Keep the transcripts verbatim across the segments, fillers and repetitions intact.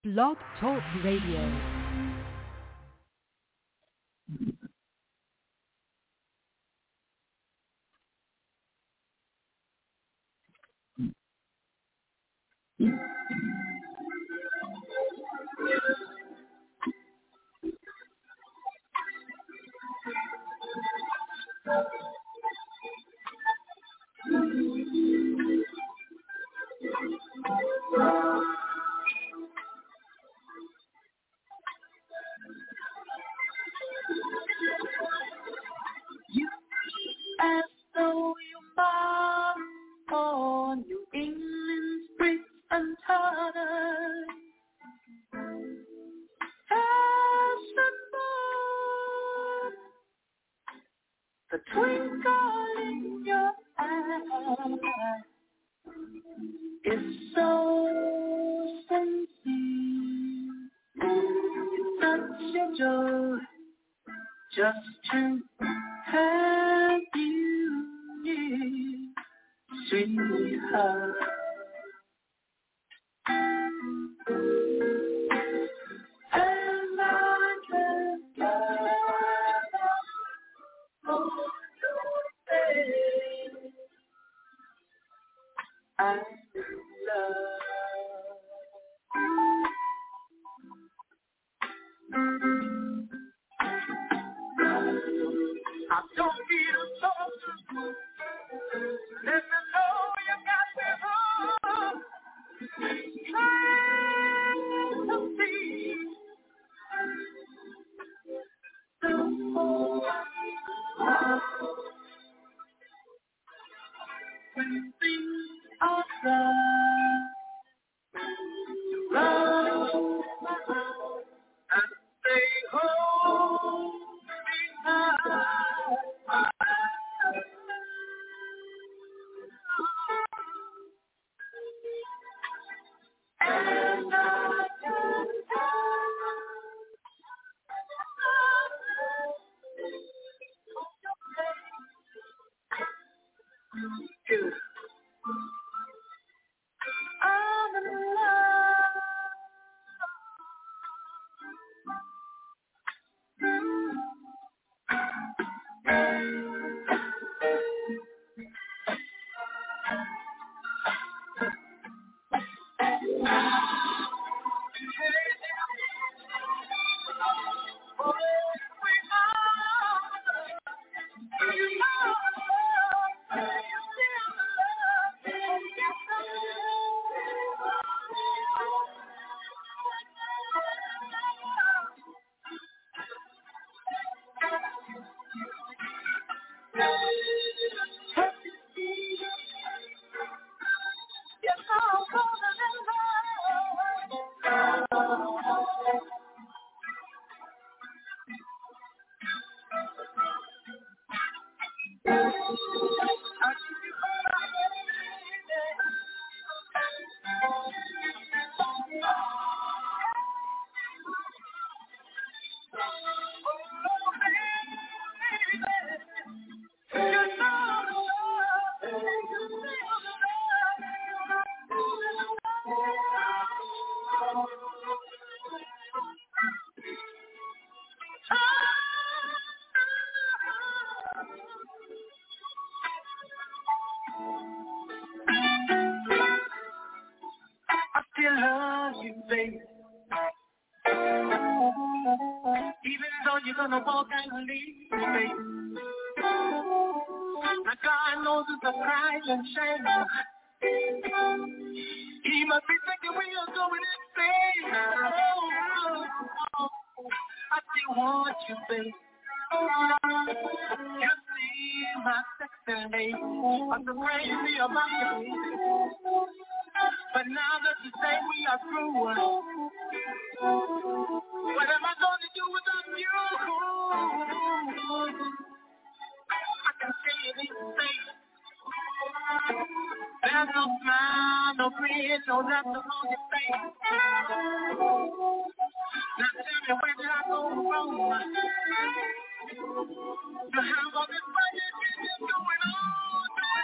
Blog Talk Radio.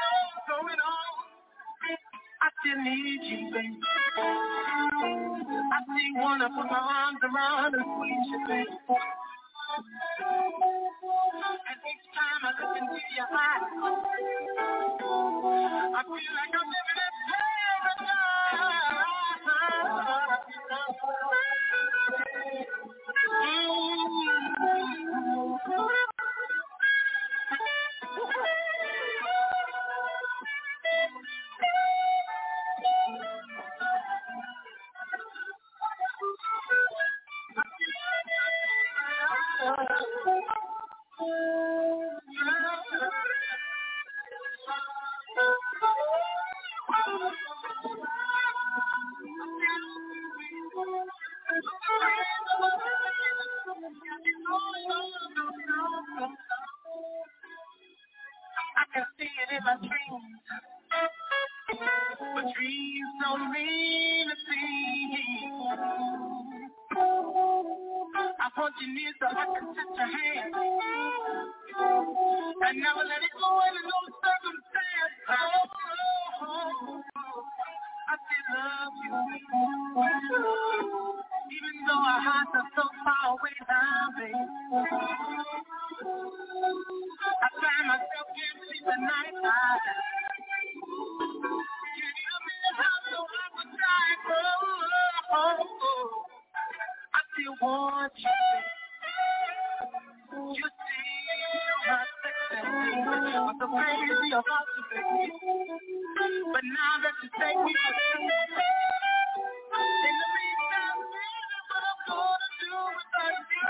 I still need you, baby. see wanna put my arms around and squeeze you, baby. And each time I look into your eyes, I feel like I'm living in I can see it in my dreams, but dreams don't mean a thing. I want you near so I can touch your hand and never let it go under no circumstance. Oh, oh, oh, I still love you, even though our hearts are so far away now, baby. I find myself can't sleep at night. I can't help me the house so I would die. Oh, oh, oh, I still want you. You still my sex, I'm so crazy about you, baby. But now that you take me, in the meantime, baby, what I'm gonna do without you?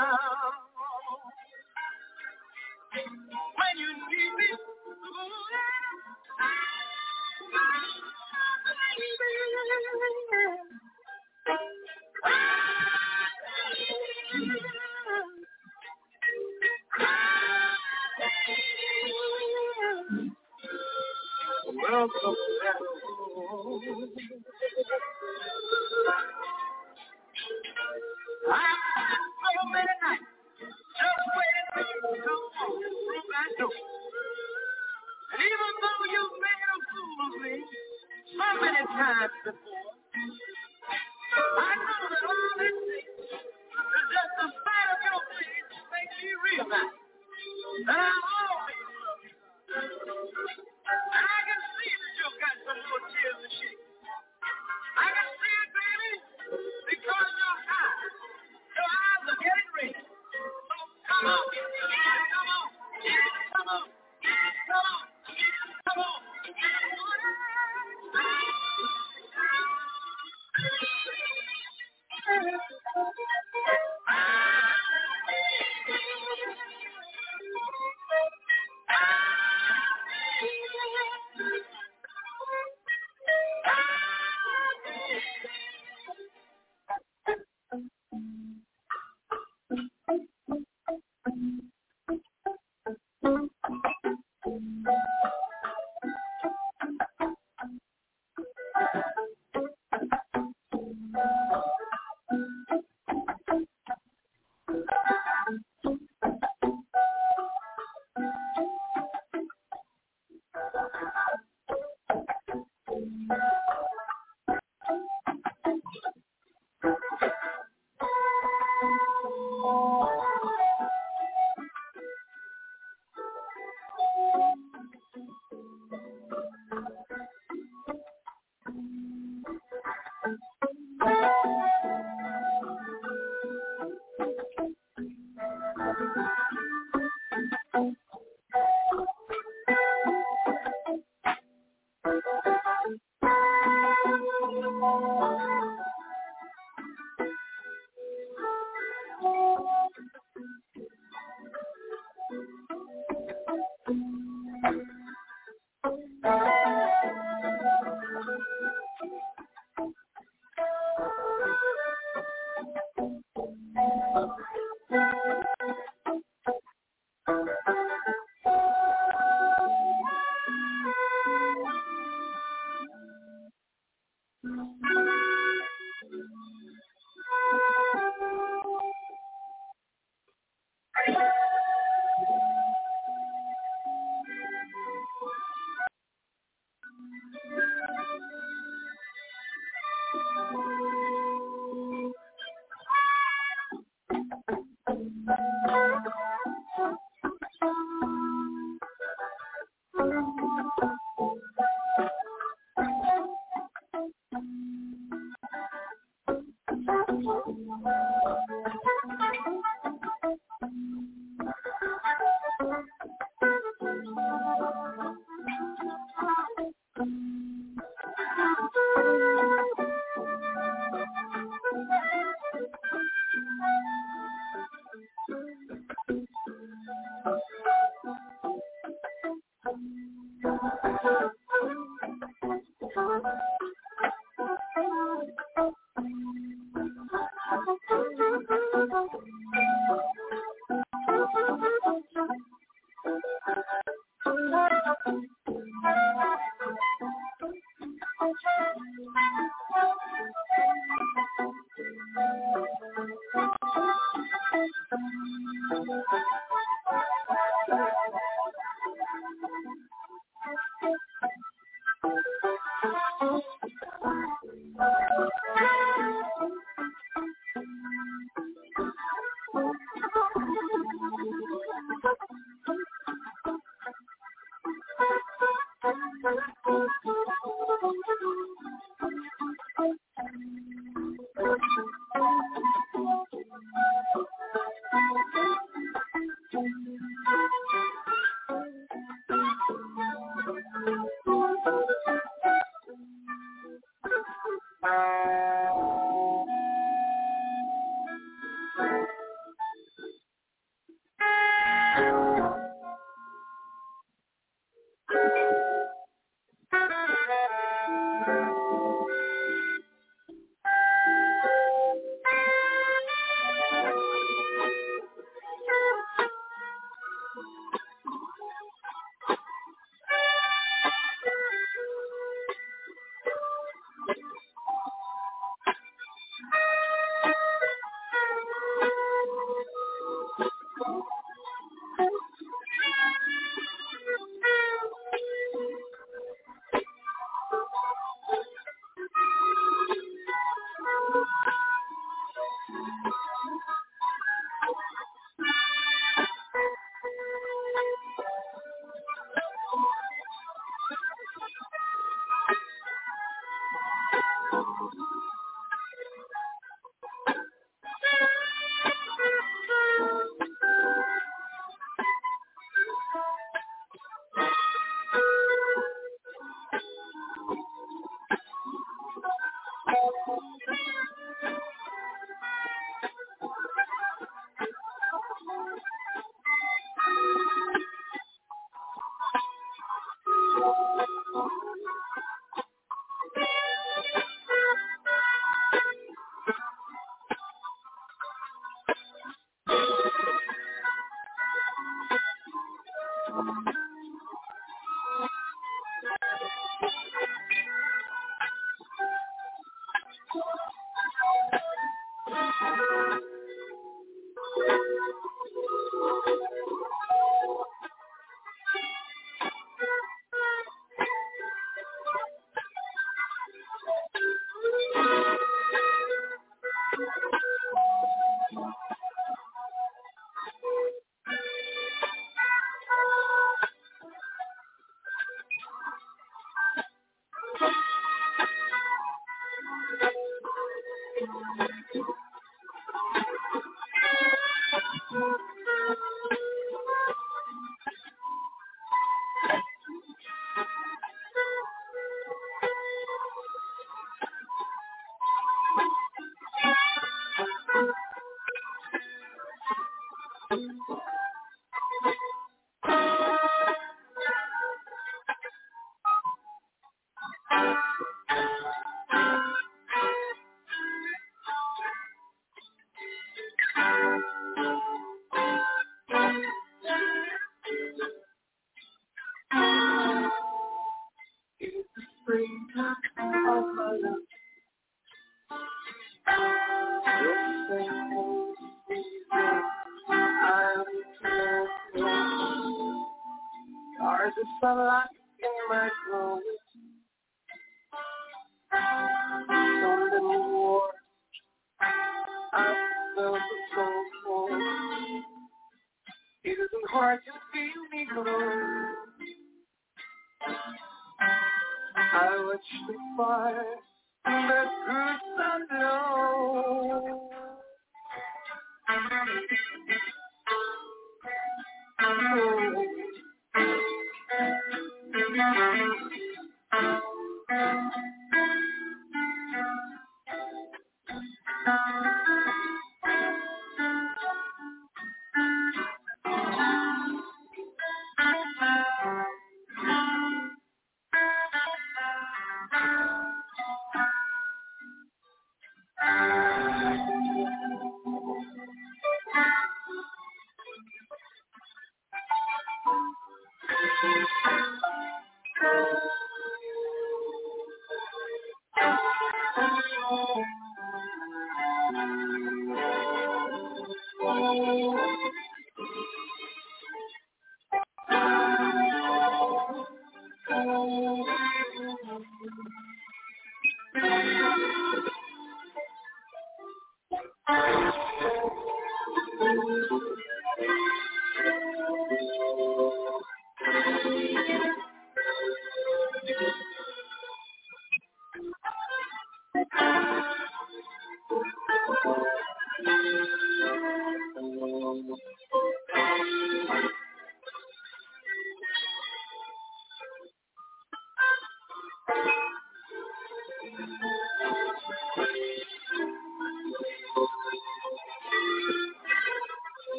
When you need me, ooh, Welcome back home. I've had so many nights just waiting for you to come home through my door. And even though you've made a fool of me so many times before, I know that all it takes is just the sight of your face to make me realize that I always love you. And I can see that you've got some more tears to shed. I can see it, baby, because your eyes, your eyes are getting red. So come on, come on, come on, come on, come on.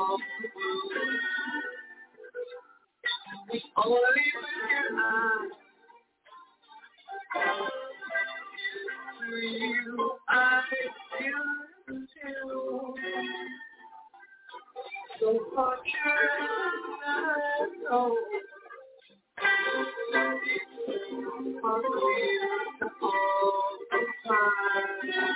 Only when I you I feel too. So far I know. For me, all the time.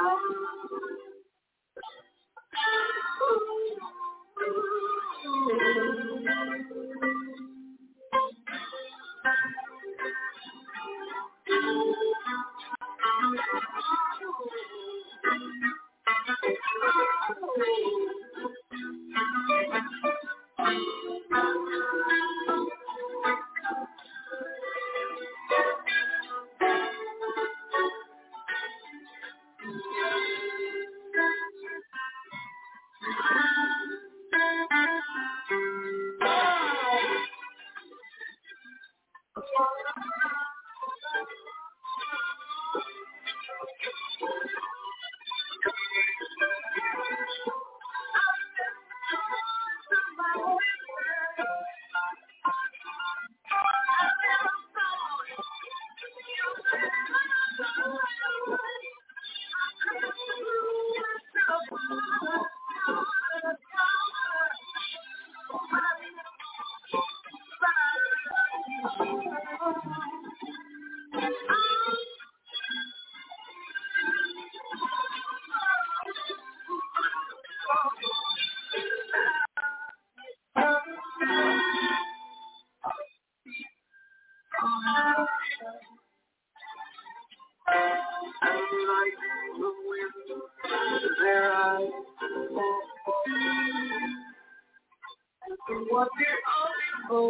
What did I go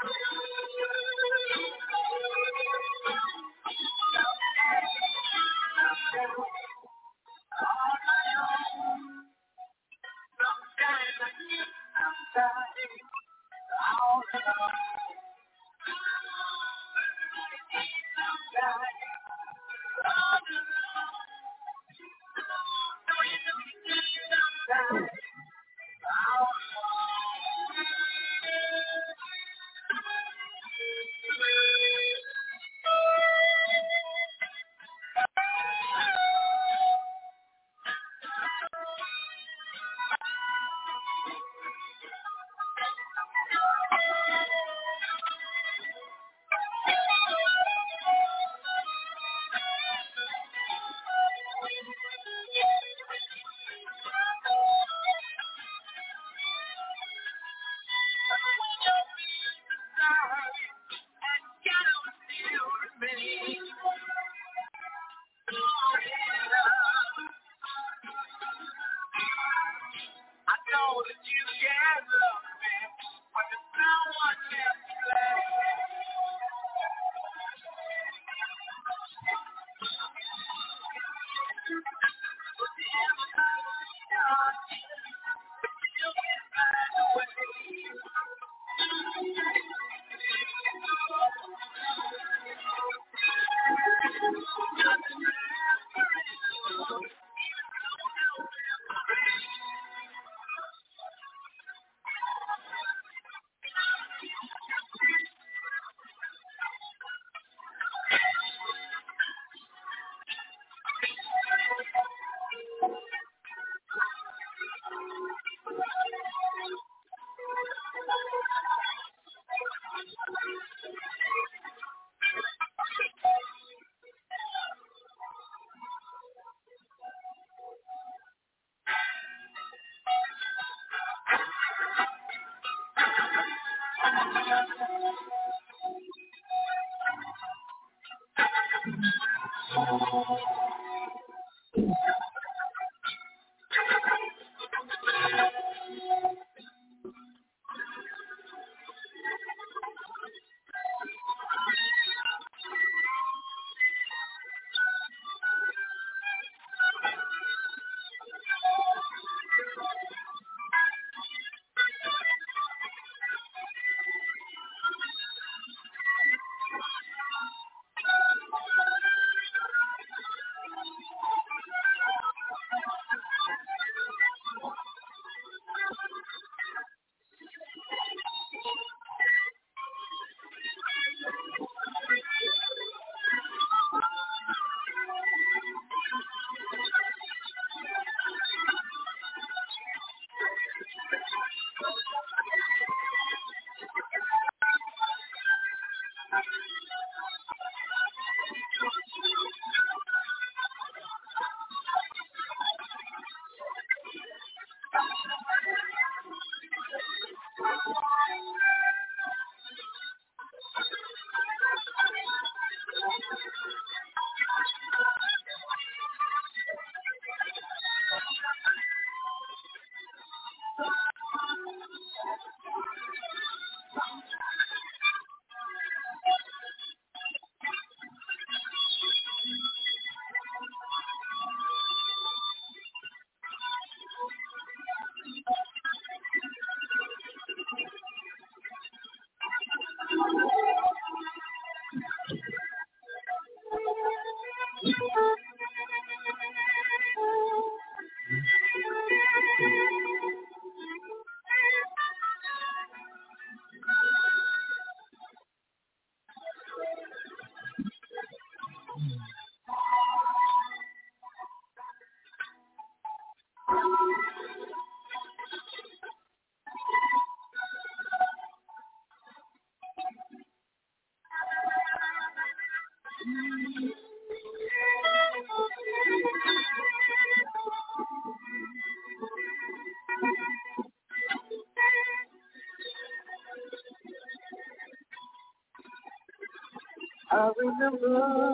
I remember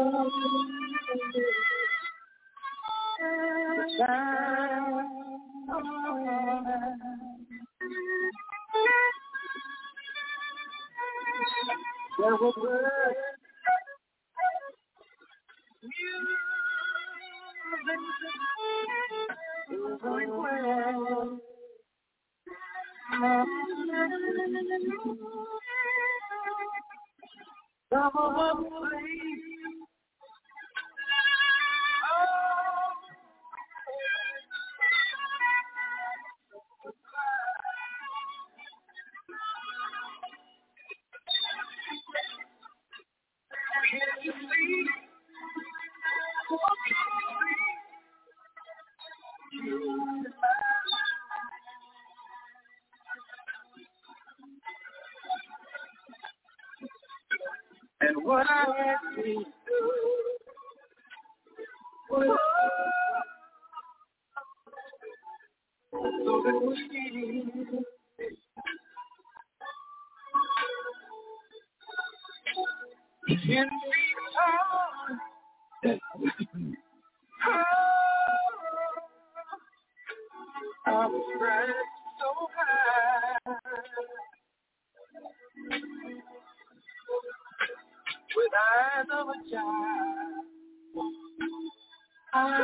the time There were birds, music, going well. Some of them please. Can you see? What can you see? And what I had to do was so that we can be taught. I'm trying so high with eyes of a child. I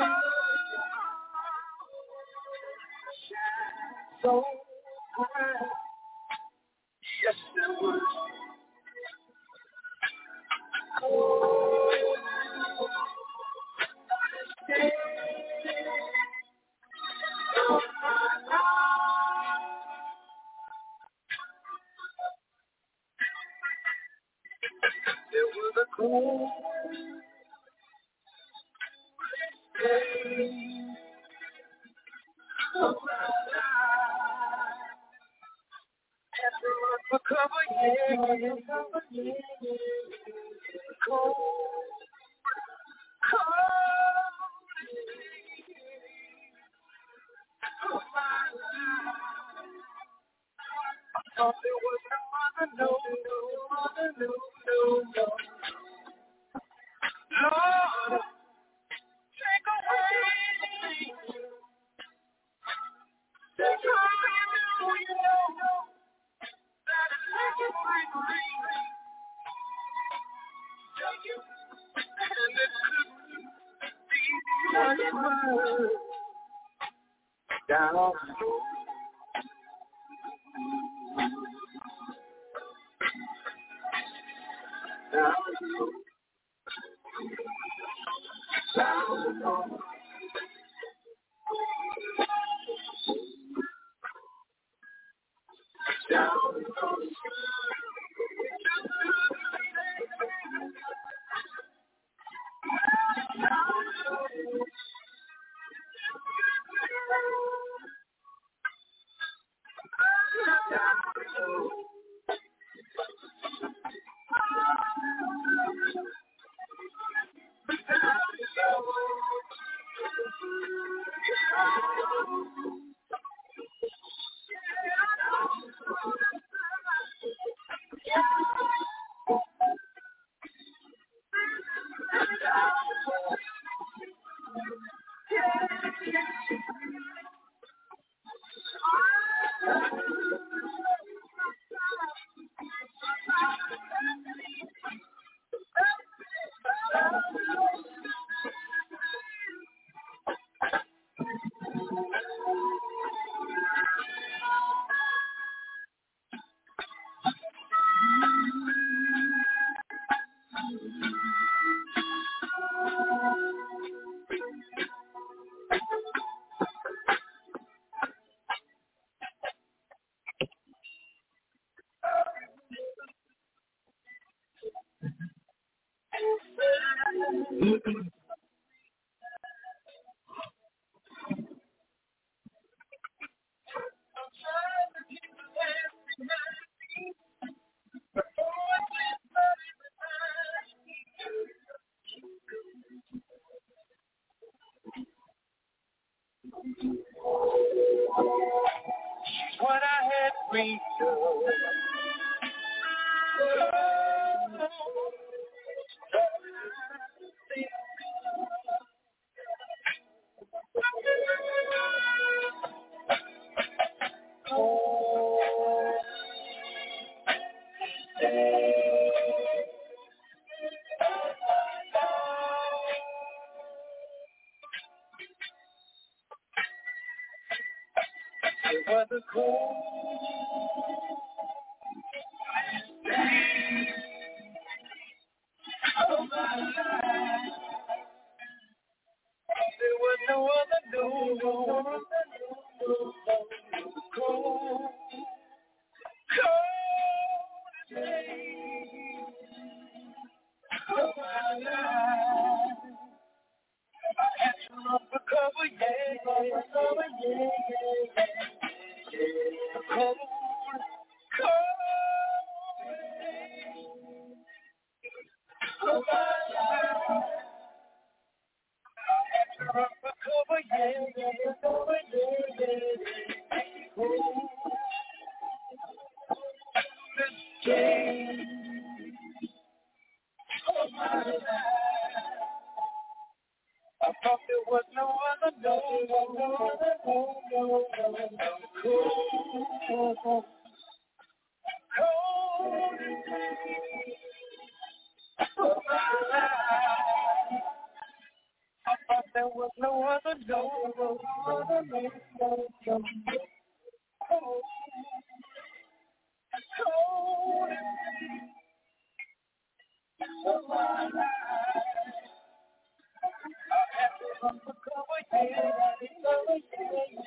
shine so high. Yes, it was. There was a cold day of my life. Had to run for cover, yeah, cover, yeah. Cold, cold of my life. I thought there was no other, no, no other, no, no, no. Lord, take away the things. That's how you do, you know, that is making my brain. Take it, and it couldn't be much worse. Down on the floor. Down on the floor. Down on the floor. Down on the floor. What I had dreamed of. It was a cold day of my life. There was no other, no, no other, no, no, no, cold, cold day of my life. I had to run for cover, yeah, for cover, yeah, yeah, yeah. Cold, cold day of my life. I had to run for cover, yeah, yeah, cover, yeah, yeah, yeah. Cold, this day of my life. I thought there was no other, no, no, no other, no, no, no, no, cold, cold day of my life. I thought there was no other, no, no other, no, no, no, cold, cold day of my life. I had to run for cover, yeah, cover, yeah,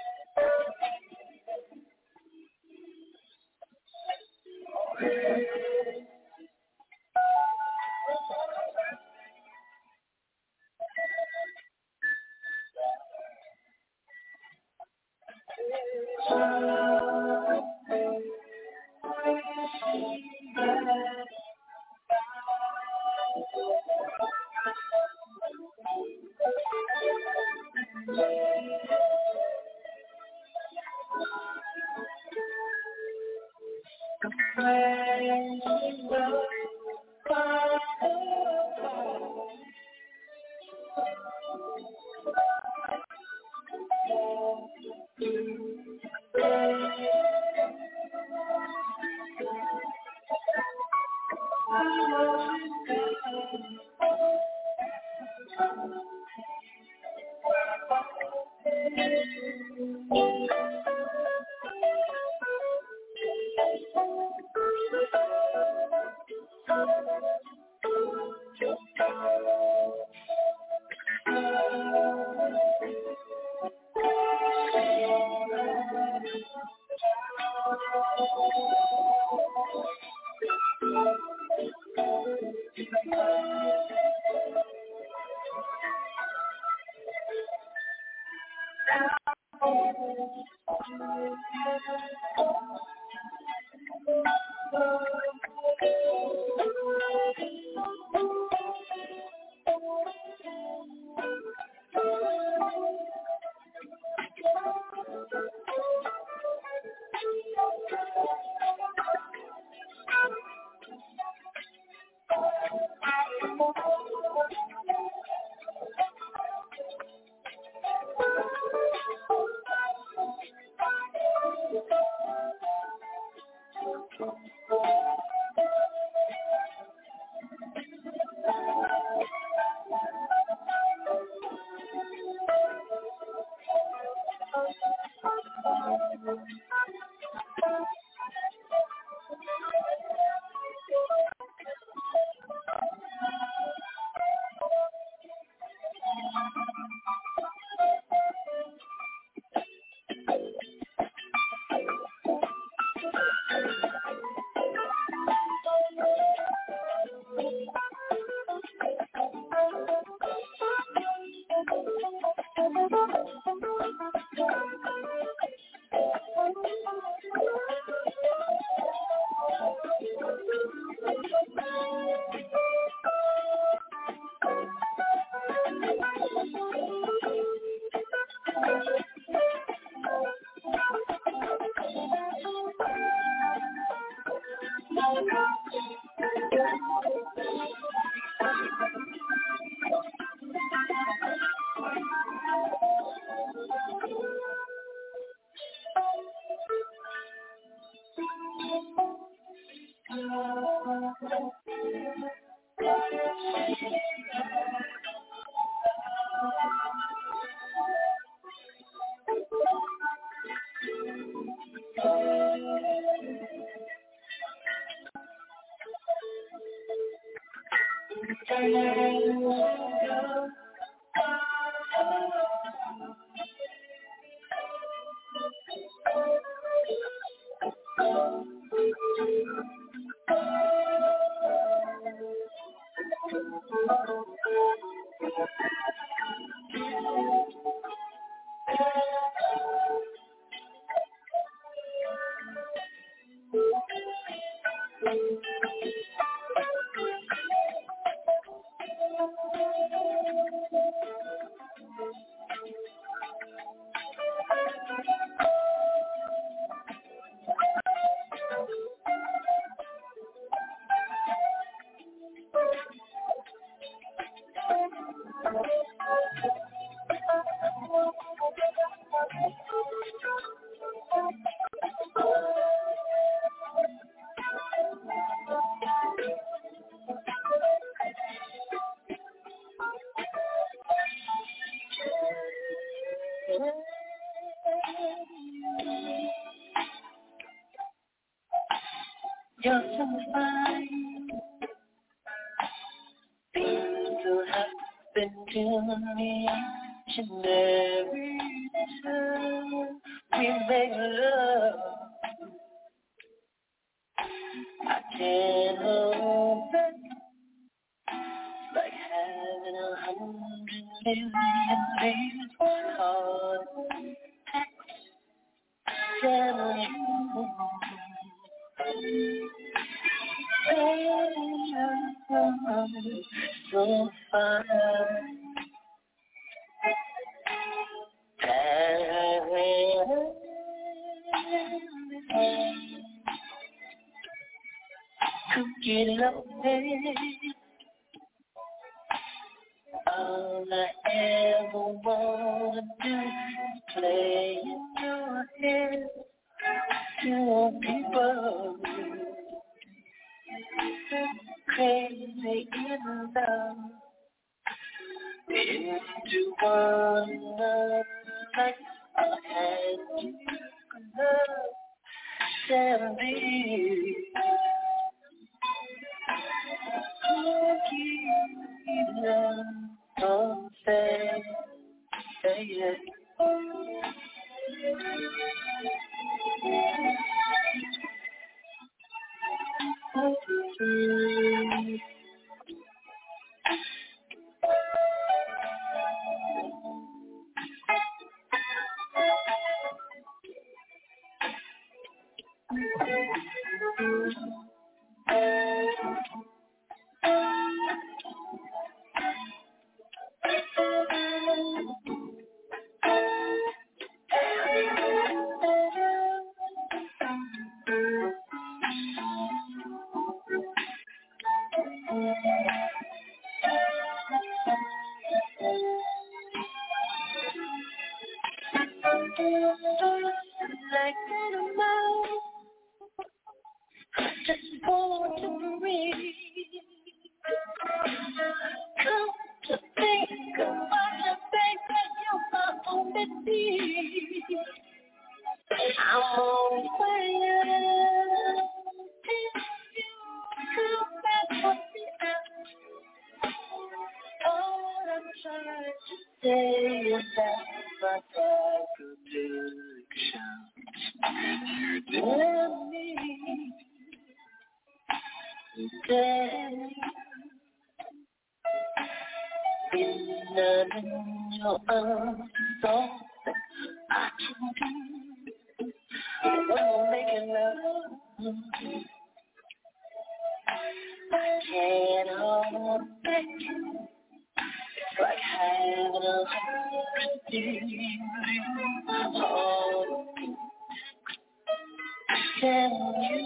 You're so fine. Things will happen to me each and every time we make love. I can't hold back, like having a hundred million days hard. Tell you. So fine. Cookie love, all I ever wanna do is play in your head to people. Crazy in love, into one another like I had you love, Sandy. Cookie love, don't say, say it. Like animals, just born to breathe. Come to think about the baby, you're my only need. I'm on fire. If you come back with me out, all I'm trying to say is that my contradiction. Tell me, tell me, is love in your arms all that I can do? When we're making love, I can't hold back. It's like having a hundred things. Oh, can you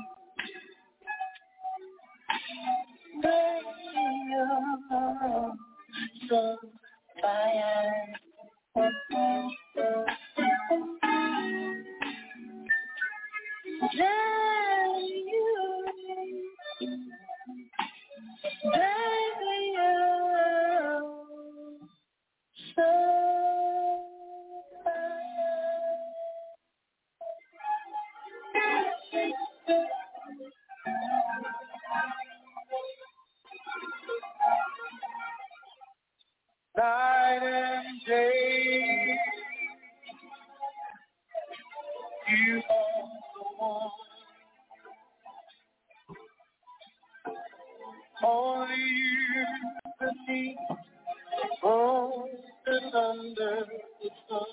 make your so fire? Tell you, baby, you're so night and day. You are the one. Only you beneath, frozen under the sun.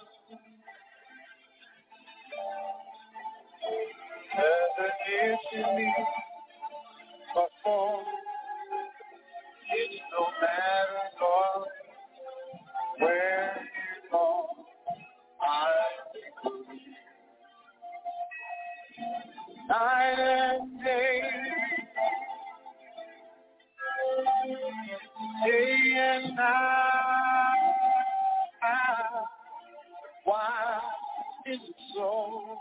Never near to me, but for it's no matter, darling, where you go, I will be. Night and day, day and night. Why is it so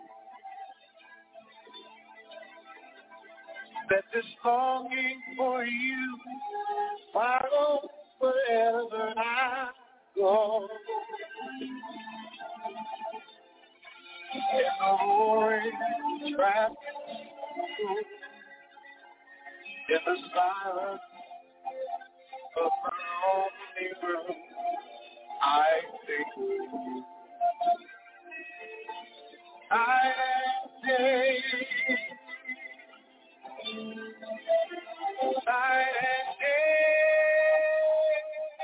that this longing for you follows wherever I go? In the roaring traffic, in the silence of my lonely room, I think night and day, night and day,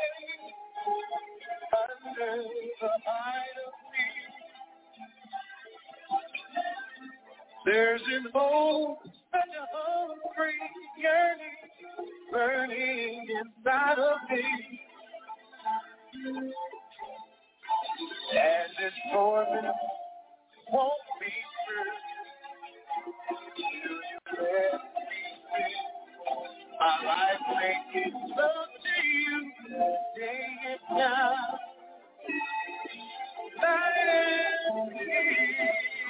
under the light of me, there's an old and a hungry yearning burning inside of me. And this torment won't be true till you let me see my life making love to you day and night, night and day.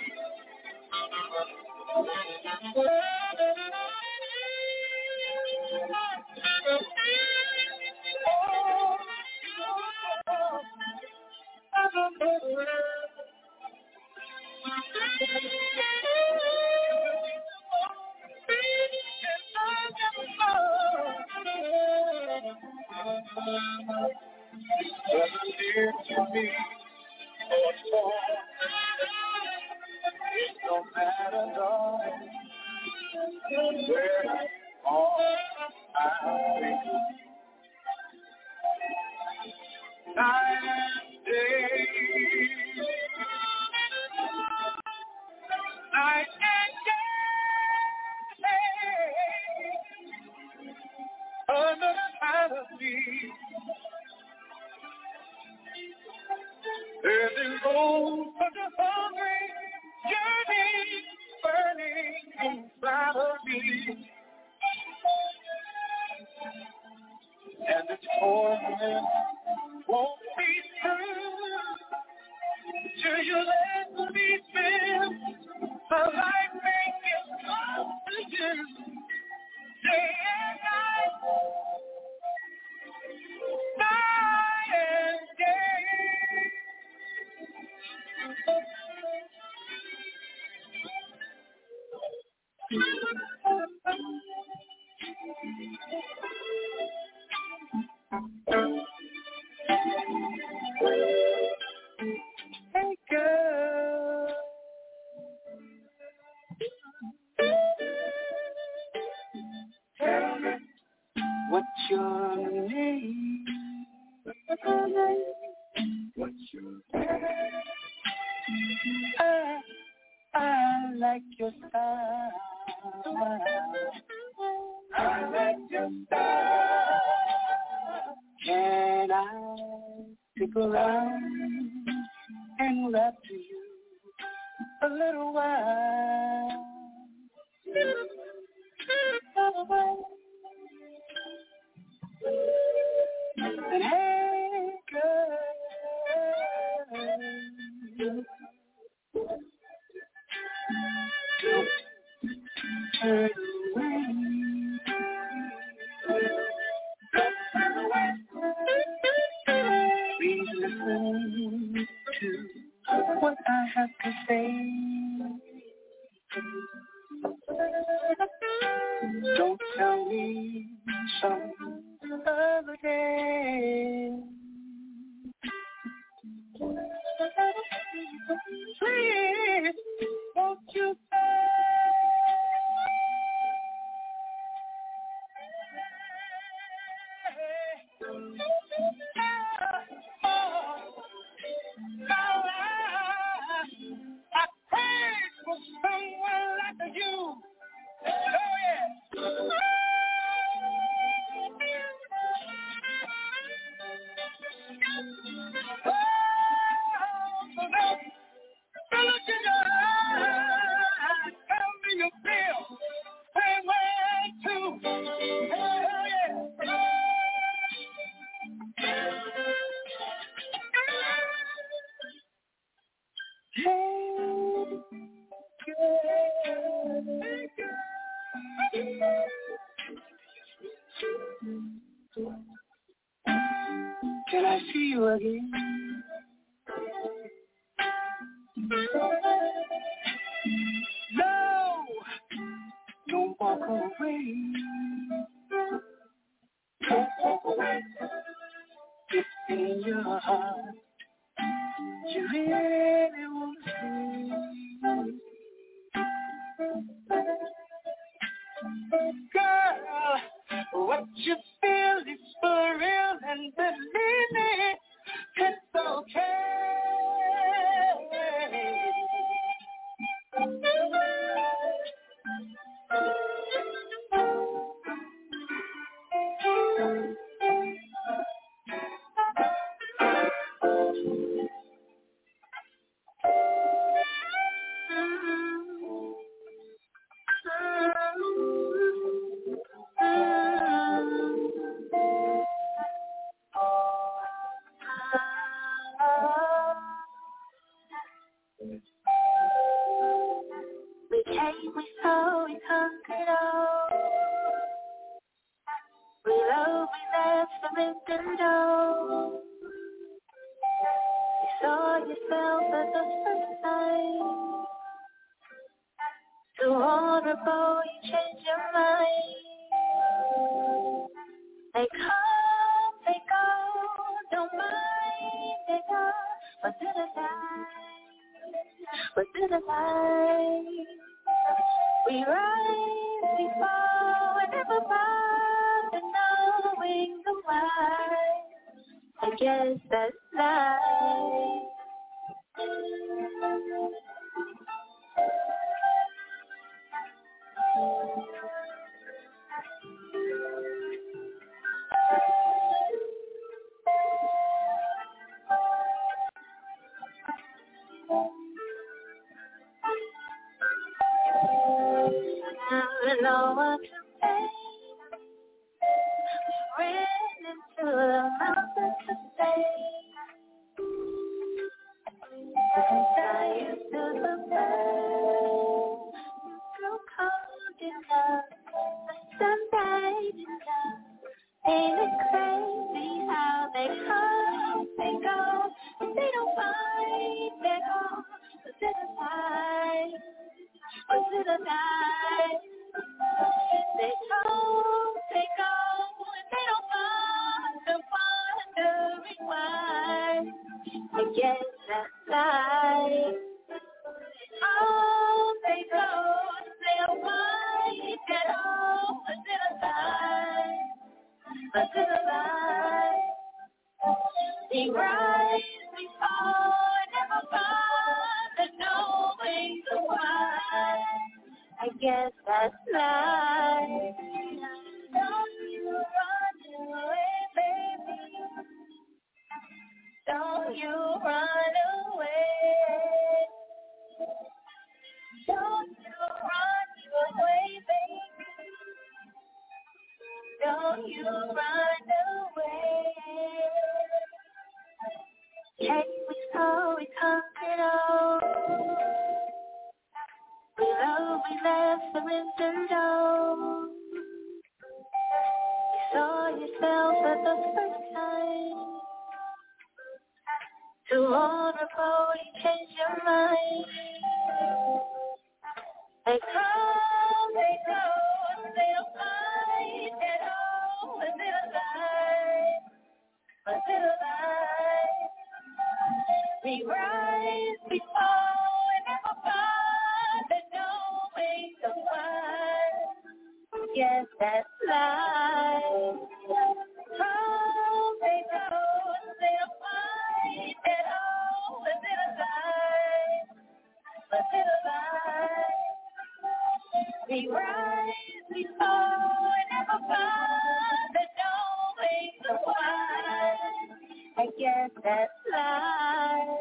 Dear to me, what's for? It don't matter, darling, where I'll be. Night and day, night and day, under the canopy, there's an old but a hungry yearning burning inside of me, and its torment won't be through till you let me feel my life making love to you day and night, night and day. Hey girl, tell me what's your name? What's your name? I, I like your style. I like your style. Can I stick around and rap to you a little while? And hey girl, turn away. Please listen to what I have to say. Don't tell me some other day I prayed for someone like you. Oh, yeah. Oh, look in your eyes. Tell me you feel same way too. Oh, yeah. Can I see you again? No, don't walk away. Don't walk away. It's in your heart. You really want to see. Girl, what you feel is for real, and believe me, it's okay. We came, we saw, we conquered all. We love, we left, surrendered all. You saw yourself for the first time. Too vulnerable, you changed your mind. They come, they go, don't mind, they go. But did I die? But did I lie? We rise, we fall, we never bother knowing the why. I guess that's life. No one to pay. Ran into the mountain to stay. I used to the bird. You grew cold enough. The sun bright enough. Ain't it crazy how they come, they go, but they don't find they go. Was it a lie? Was it a lie? They come, they go, and they don't bother wondering why. I guess that's life. Oh, they go, they don't mind at all. Was it a lie? Was it a lie? We rise, we fall, never bother knowing the why. I guess that's life. Don't you run away, baby. Don't you run away. Don't you run away, baby. Don't you run away. Came, we saw, we conquered all. We love, we left, surrendered all. You saw yourself for the first time. Too vulnerable, you changed your mind. They come, they go, they don't find at all. Was it a lie? Was it a lie? We rise, we fall, and never bother knowing the why. Yes, that's life. Come, We rise, we fall, never find the knowing the why. I guess that's life.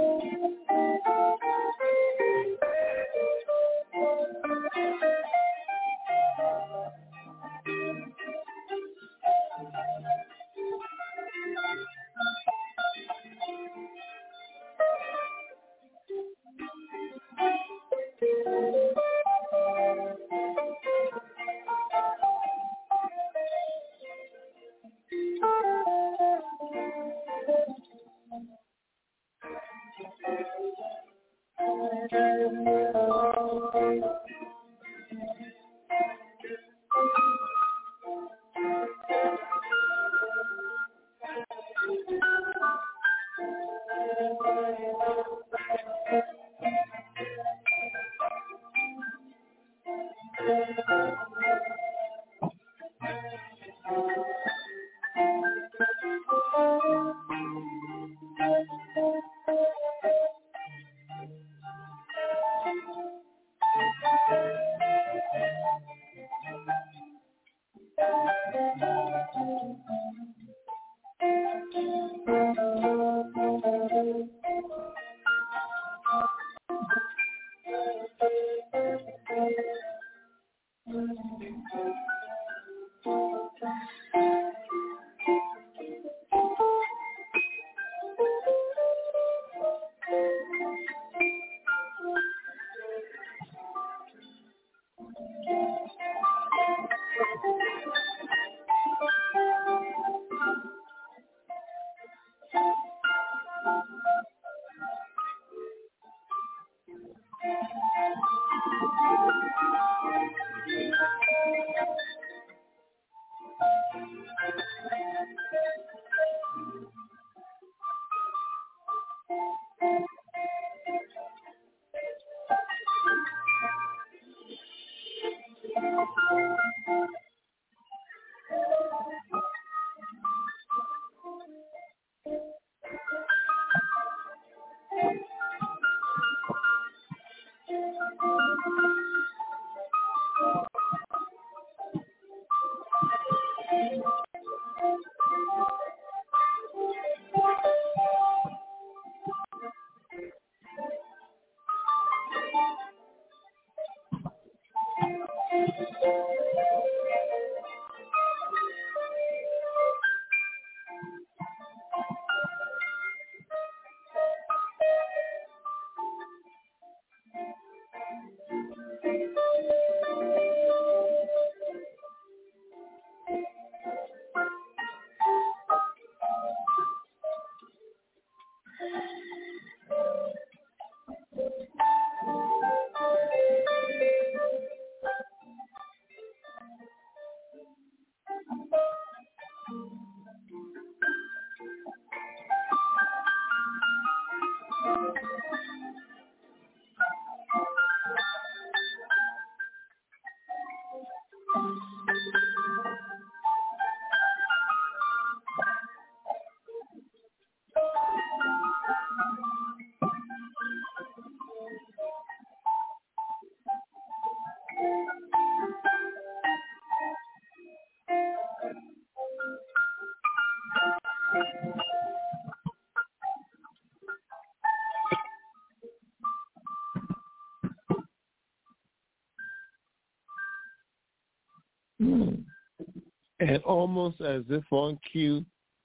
And almost as if on cue,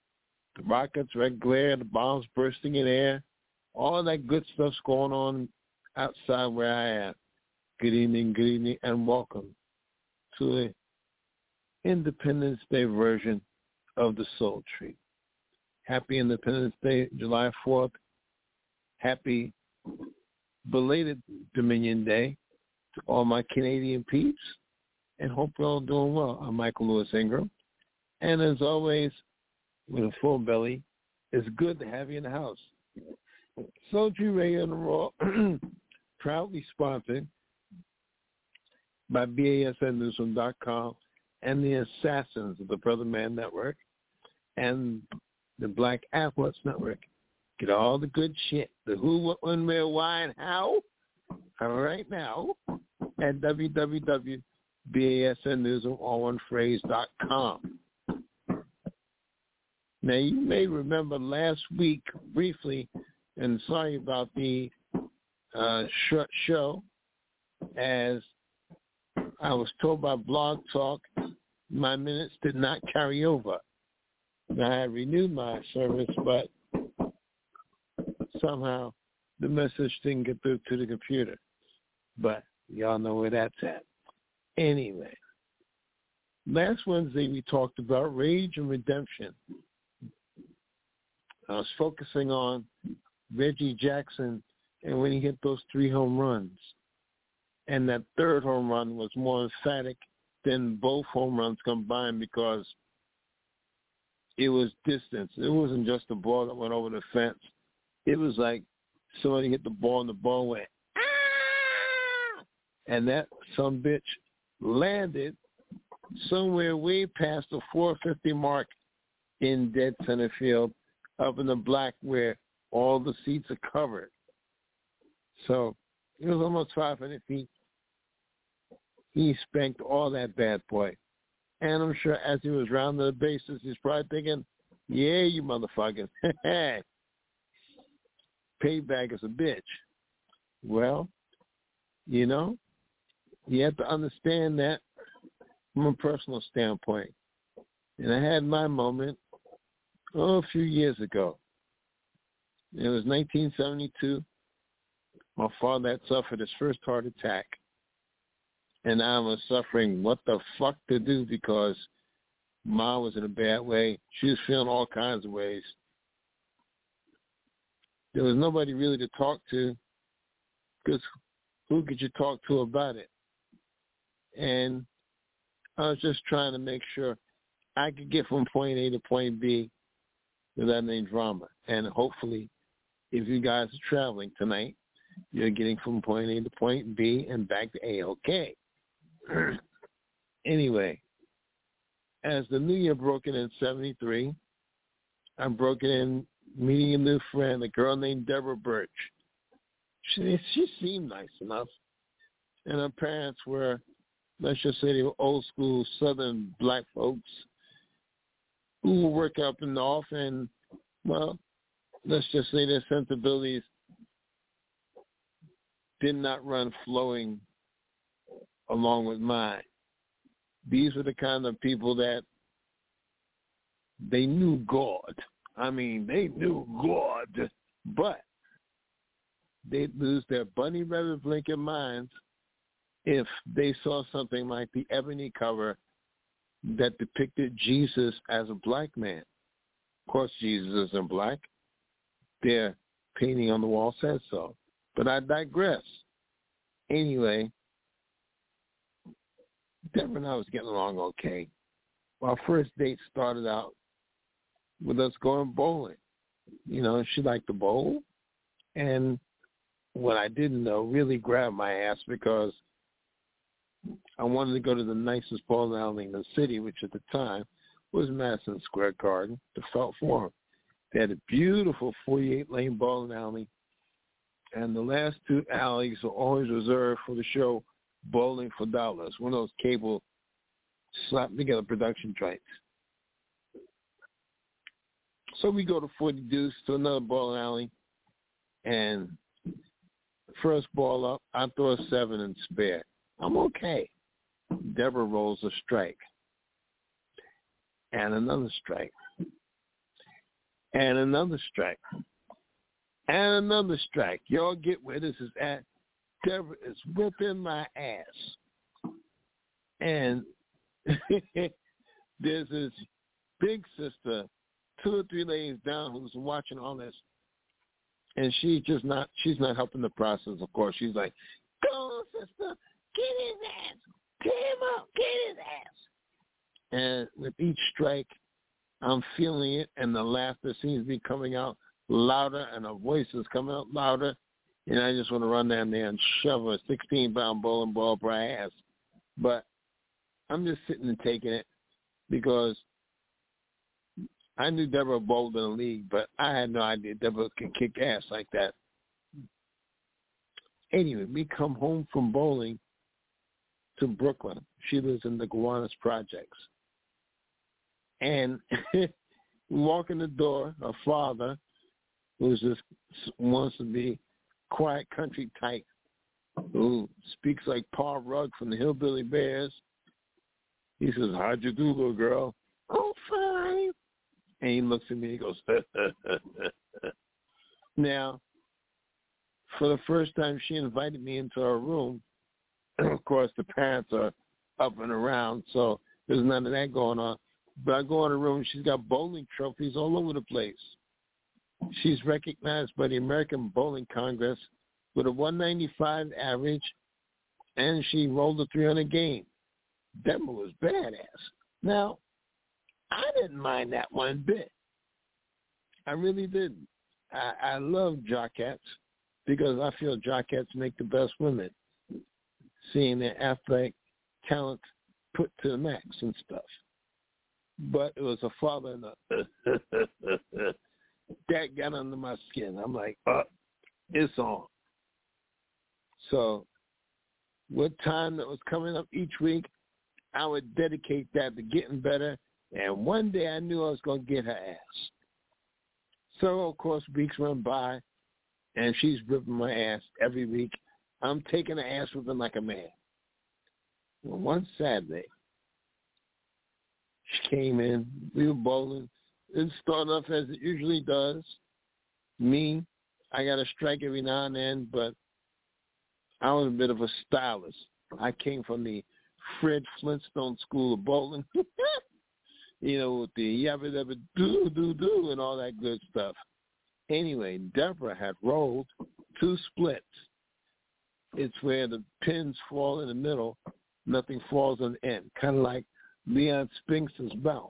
the rockets, red glare, the bombs bursting in air, all that good stuff's going on outside where I am. Good evening, good evening, and welcome to the Independence Day version of the Soul Tree. Happy Independence Day, July fourth. Happy belated Dominion Day to all my Canadian peeps, and hope you're all doing well. I'm Michael Lewis Ingram, and as always, with a full belly, it's good to have you in the house. Soul Tree Radio and the Raw, proudly sponsored by B A S N Newsroom dot com and the Assassins of the Brother Man Network and the Black Athletes Network. Get all the good shit, the who, what, when, where, why, and how, all right now at w w w dot b a s n newsroom all one phrase dot com. Now, you may remember last week, briefly, And sorry about the uh, short show, as I was told by Blog Talk, my minutes did not carry over. I had renewed my service, but somehow the message didn't get through to the computer. But y'all know where that's at. Anyway, last Wednesday we talked about Rage and Redemption. I was focusing on Reggie Jackson and when he hit those three home runs. And that third home run was more emphatic than both home runs combined because it was distance. It wasn't just a ball that went over the fence. It was like somebody hit the ball and the ball went, ah! And that some bitch landed somewhere way past the four fifty mark in dead center field up in the black where all the seats are covered. So it was almost five hundred feet. He spanked all that bad boy. And I'm sure as he was rounding the bases, he's probably thinking, yeah, you motherfuckers. Payback is a bitch. Well, you know, you have to understand that from a personal standpoint. And I had my moment, oh, a few years ago. It was nineteen seventy-two. My father had suffered his first heart attack. And I was suffering what the fuck to do because Mom was in a bad way. She was feeling all kinds of ways. There was nobody really to talk to because who could you talk to about it? And I was just trying to make sure I could get from point A to point B without any drama. And hopefully, if you guys are traveling tonight, you're getting from point A to point B and back to A, okay. Anyway, as the new year broke in in seventy-three, I broke it in meeting a new friend, a girl named Deborah Birch. She, she seemed nice enough. And her parents were, let's just say they were old school Southern black folks who would work up and off and, well, let's just say their sensibilities did not run flowing along with mine. These were the kind of people that they knew God. I mean, they knew God, but they'd lose their bunny rabbit blinking minds if they saw something like the Ebony cover that depicted Jesus as a black man. Of course, Jesus isn't black. Their painting on the wall says so. But I digress. Anyway, Deborah and I was getting along okay. Our first date started out with us going bowling. You know, she liked to bowl. And what I didn't know really grabbed my ass because I wanted to go to the nicest bowling alley in the city, which at the time was Madison Square Garden, the Felt Forum. They had a beautiful forty-eight lane bowling alley. And the last two alleys are always reserved for the show Bowling for Dollars, one of those cable slap together production joints. So we go to forty Deuce to another bowling alley, and first ball up, I throw a seven and spare. I'm okay. Deborah rolls a strike, and another strike, and another strike, and another strike. Y'all get where this is at. Deborah is whipping my ass. And there's this big sister, two or three lanes down, who's watching all this. And she's just not, she's not helping the process, of course. She's like, go on, sister, get his ass. Get him up, get his ass. And with each strike, I'm feeling it, and the laughter seems to be coming out louder, and her voice is coming out louder. And I just want to run down there and shove a sixteen-pound bowling ball up her ass. But I'm just sitting and taking it because I knew Deborah bowled in the league, but I had no idea Deborah could kick ass like that. Anyway, we come home from bowling to Brooklyn. She lives in the Gowanus Projects. And we walk in the door, her father, who's just wants to be quiet country type, who speaks like Paul Rudd from the Hillbilly Bears. He says, "How'd you do, little girl?" "Oh, fine." And he looks at me and he goes, Now, for the first time, she invited me into her room. Of course, the parents are up and around, so there's none of that going on. But I go in her room, and she's got bowling trophies all over the place. She's recognized by the American Bowling Congress with a one ninety-five average, and she rolled a three hundred game. That was badass. Now, I didn't mind that one bit. I really didn't. I, I love jockettes because I feel jockettes make the best women, seeing their athletic talent put to the max and stuff. But it was a father and a that got under my skin. I'm like, oh, it's on. So what time that was coming up each week, I would dedicate that to getting better. And one day I knew I was going to get her ass. So, of course, weeks run by, and she's ripping my ass every week. I'm taking her ass whipping like a man. Well, one Saturday, she came in. We were bowling. It started off as it usually does. Me, I got a strike every now and then, but I was a bit of a stylist. I came from the Fred Flintstone School of Bowling. You know, with the yabba dabba doo doo doo and all that good stuff. Anyway, Deborah had rolled two splits. It's where the pins fall in the middle, nothing falls on the end, kind of like Leon Spinks's mouth.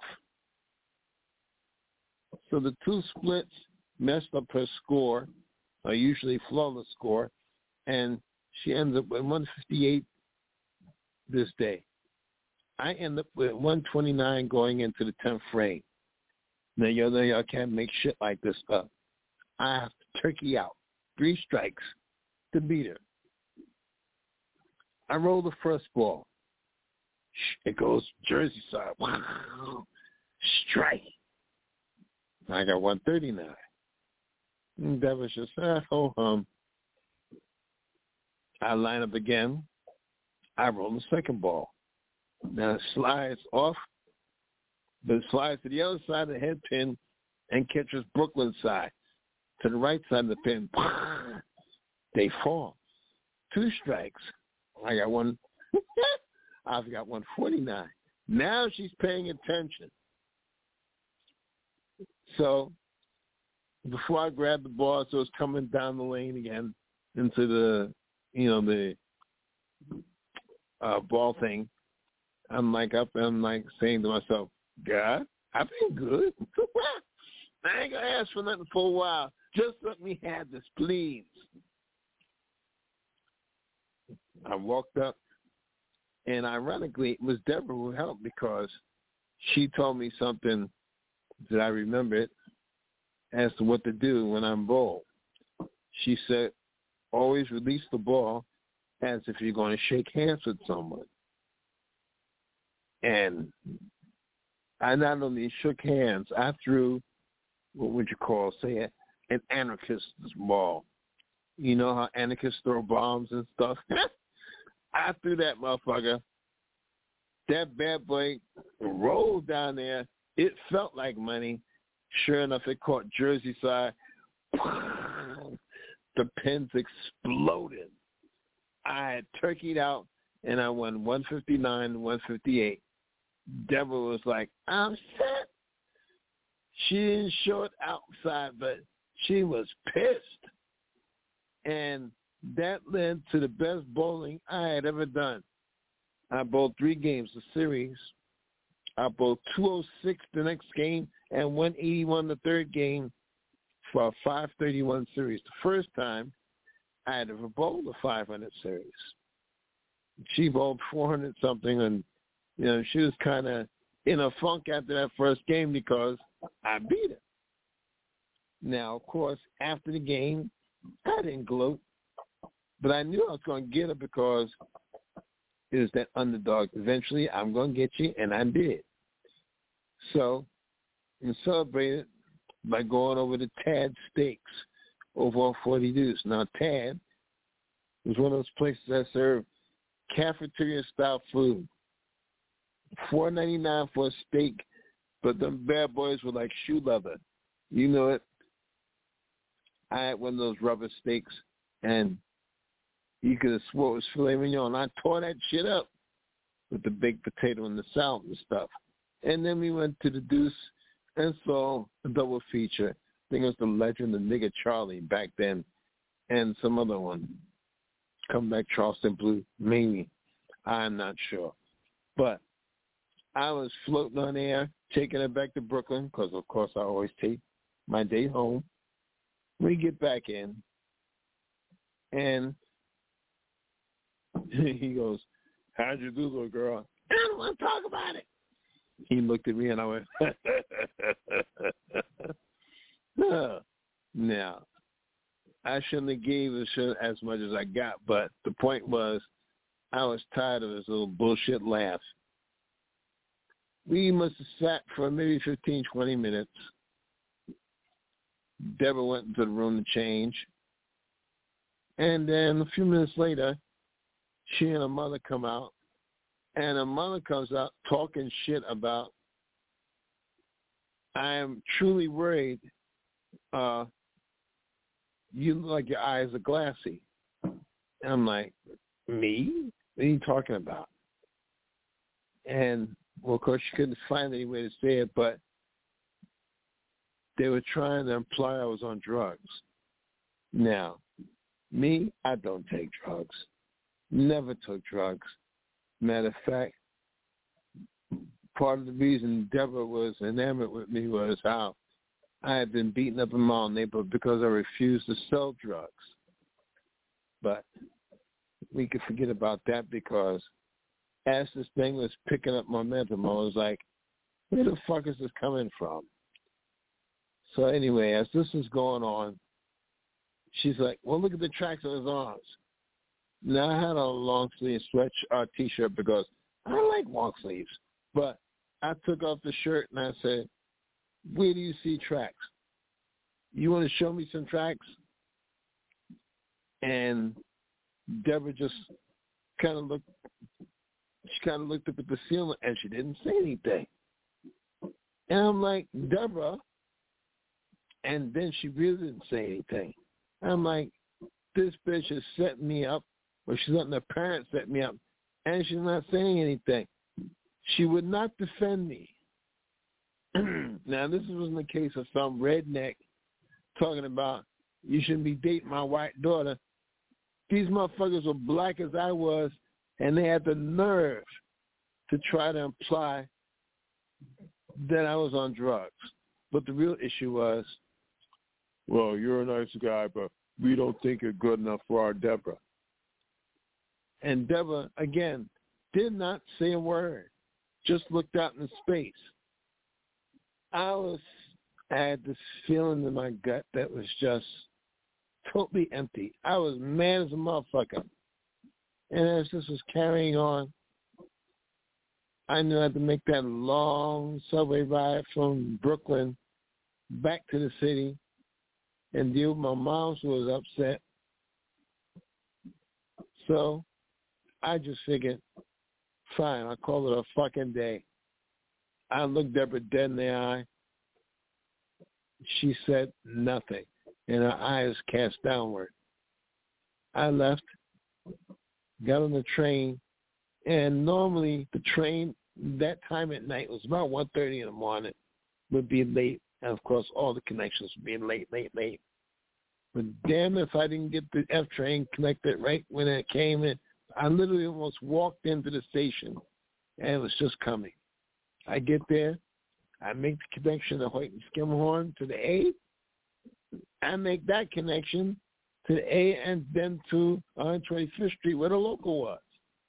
So the two splits messed up her score, a usually flawless score, and she ends up with one fifty-eight this day. I end up with one twenty-nine going into the tenth frame. Now, y'all know y'all can't make shit like this up. I have to turkey out three strikes to beat her. I roll the first ball. It goes Jersey side. Wow. Strike. I got one thirty-nine. And that was just, ah, ho hum. I line up again. I roll the second ball. Now it slides off, but it slides to the other side of the head pin and catches Brooklyn's side. To the right side of the pin, they fall. Two strikes. I got one. I've got one forty-nine. Now she's paying attention. So before I grabbed the ball, so it's coming down the lane again into the, you know, the uh, ball thing. I'm like up and I'm like saying to myself, God, I've been good. I ain't going to ask for nothing for a while. Just let me have this, please. I walked up, and ironically, it was Deborah who helped because she told me something that I remembered as to what to do when I'm bowled. She said, always release the ball as if you're going to shake hands with someone. And I not only shook hands, I threw, what would you call, say, an anarchist's ball. You know how anarchists throw bombs and stuff? I threw that motherfucker. That bad boy rolled down there. It felt like money. Sure enough, it caught Jersey side. The pins exploded. I had turkeyed out, and I won one fifty-nine to one fifty-eight. Deborah was like, I'm set. She didn't show it outside, but she was pissed. And that led to the best bowling I had ever done. I bowled three games, the series. I bowled two oh six the next game and one eighty-one the third game for a five thirty-one series. The first time I had ever bowled a five hundred series. She bowled four hundred something, and you know, she was kind of in a funk after that first game because I beat her. Now, of course, after the game, I didn't gloat, but I knew I was going to get her because it was that underdog. Eventually, I'm going to get you, and I did. So, we celebrated. by going over to Tad Steaks over on forty Deuce. Now, Tad was one of those places that served cafeteria-style food. four ninety-nine for a steak, but them bad boys were like shoe leather. You know it. I had one of those rubber steaks, and you could have swore it was filet mignon. I tore that shit up with the baked potato and the salad and stuff. And then we went to the Deuce and saw a double feature. I think it was The Legend of Nigga Charlie back then, and some other one. Come Back Charleston Blue, maybe. I'm not sure. But I was floating on air, taking it back to Brooklyn, because, of course, I always take my day home. We get back in, and he goes, how'd you do, little girl? I don't want to talk about it. He looked at me, and I went, now, I shouldn't have gave a shit as much as I got, but the point was I was tired of his little bullshit laugh. We must have sat for maybe fifteen, twenty minutes. Deborah went into the room to change. And then a few minutes later, she and her mother come out. And her mother comes out talking shit about, I am truly worried uh, you look like your eyes are glassy. And I'm like, me? What are you talking about? And, well, of course, she couldn't find any way to say it, but they were trying to imply I was on drugs. Now, me, I don't take drugs. Never took drugs. Matter of fact, part of the reason Deborah was enamored with me was how I had been beaten up in my own neighborhood because I refused to sell drugs. But we could forget about that because as this thing was picking up momentum, I was like, where the fuck is this coming from? So anyway, as this is going on, she's like, well, look at the tracks on his arms. Now, I had a long-sleeve sweat uh, T-shirt because I like long sleeves. But I took off the shirt and I said, where do you see tracks? You want to show me some tracks? And Deborah just kind of looked, she kind of looked up at the ceiling and she didn't say anything. And I'm like, Deborah. And then she really didn't say anything. I'm like, this bitch is setting me up, or she's letting her parents set me up, and she's not saying anything. She would not defend me. Now, this wasn't the case of some redneck talking about you shouldn't be dating my white daughter. These motherfuckers were black as I was, and they had the nerve to try to imply that I was on drugs. But the real issue was, well, you're a nice guy, but we don't think you're good enough for our Deborah. And Deborah, again, did not say a word, just looked out in space. I was, I had this feeling in my gut that was just totally empty. I was mad as a motherfucker. And as this was carrying on, I knew I had to make that long subway ride from Brooklyn back to the city and deal with my mom who was upset. So I just figured, fine, I'll call it a fucking day. I looked Deborah dead in the eye. She said nothing, and her eyes cast downward. I left, got on the train, and normally the train that time at night was about one thirty in the morning, would be late, and of course all the connections would be late, late, late. But damn if I didn't get the F train connected right when it came in. I literally almost walked into the station, and it was just coming. I get there. I make the connection to Hoyt and Skimhorn to the A. I make that connection to the A and then to one twenty-fifth Street where the local was.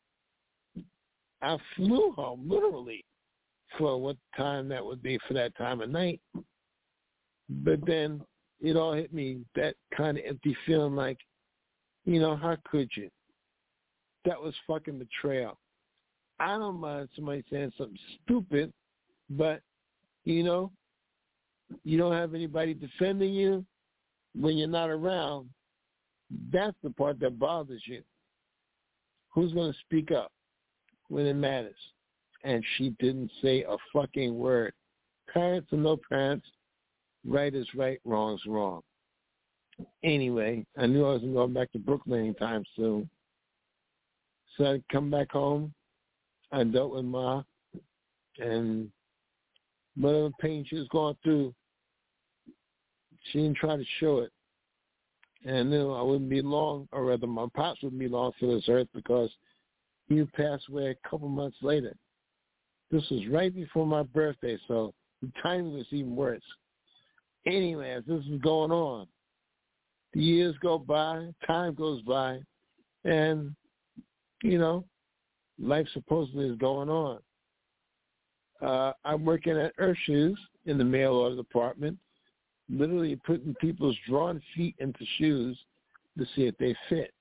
I flew home, literally, for what time that would be for that time of night. But then it all hit me, that kind of empty feeling like, you know, how could you? That was fucking betrayal. I don't mind somebody saying something stupid, but, you know, you don't have anybody defending you when you're not around. That's the part that bothers you. Who's going to speak up when it matters? And she didn't say a fucking word. Parents or no parents, right is right, wrong is wrong. Anyway, I knew I wasn't going back to Brooklyn anytime soon. So I'd come back home. I dealt with Ma, and whatever pain she was going through, she didn't try to show it. And I knew I wouldn't be long, or rather my pops wouldn't be long for this earth because he would pass away a couple months later. This was right before my birthday, so the timing was even worse. Anyway, as this was going on, the years go by, time goes by, and, you know, life supposedly is going on. Uh, I'm working at Earth Shoes in the mail order department, literally putting people's drawn feet into shoes to see if they fit.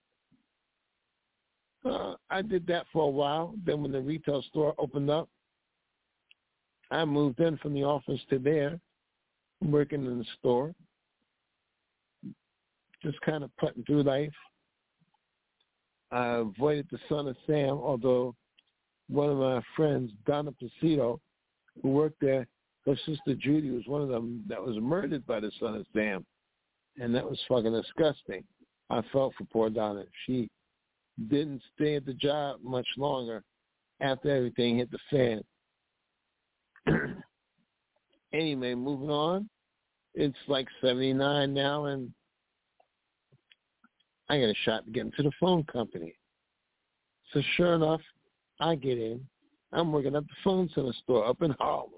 Uh, I did that for a while. Then when the retail store opened up, I moved in from the office to there, working in the store, just kind of putting through life. I avoided the Son of Sam, although one of my friends, Donna Placido, who worked there, her sister Judy was one of them that was murdered by the Son of Sam. And that was fucking disgusting. I felt for poor Donna. She didn't stay at the job much longer after everything hit the fan. Anyway, moving on. It's like seventy-nine now, and I got a shot to get into the phone company. So sure enough, I get in. I'm working at the phone center store up in Harlem.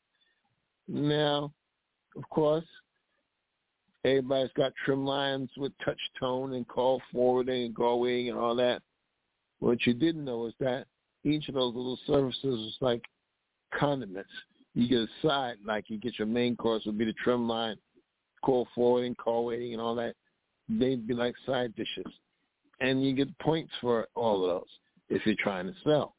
Now, of course, everybody's got trim lines with touch tone and call forwarding and call waiting and all that. What you didn't know is that each of those little services was like condiments. You get a side, like you get your main course would be the trim line, call forwarding, call waiting, and all that. They'd be like side dishes. And you get points for all of those if you're trying to sell.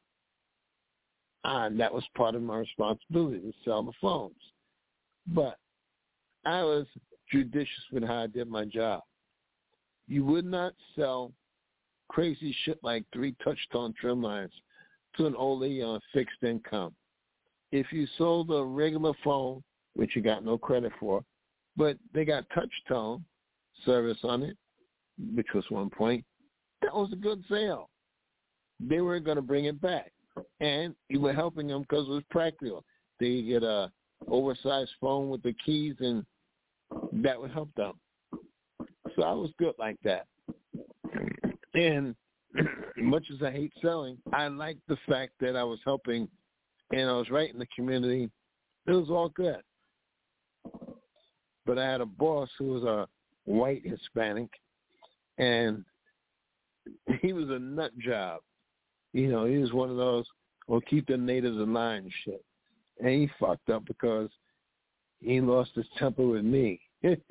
And that was part of my responsibility, to sell the phones. But I was judicious with how I did my job. You would not sell crazy shit like three touch-tone trim lines to an old lady on fixed income. If you sold a regular phone, which you got no credit for, but they got touch-tone service on it, which was one point, that was a good sale. They were going to bring it back. And you were helping them because it was practical. They get a oversized phone with the keys, and that would help them. So I was good like that. And much as I hate selling, I liked the fact that I was helping and I was right in the community. It was all good. But I had a boss who was a white Hispanic, and he was a nut job. You know, he was one of those, well, keep the natives in line and shit. And he fucked up because he lost his temper with me.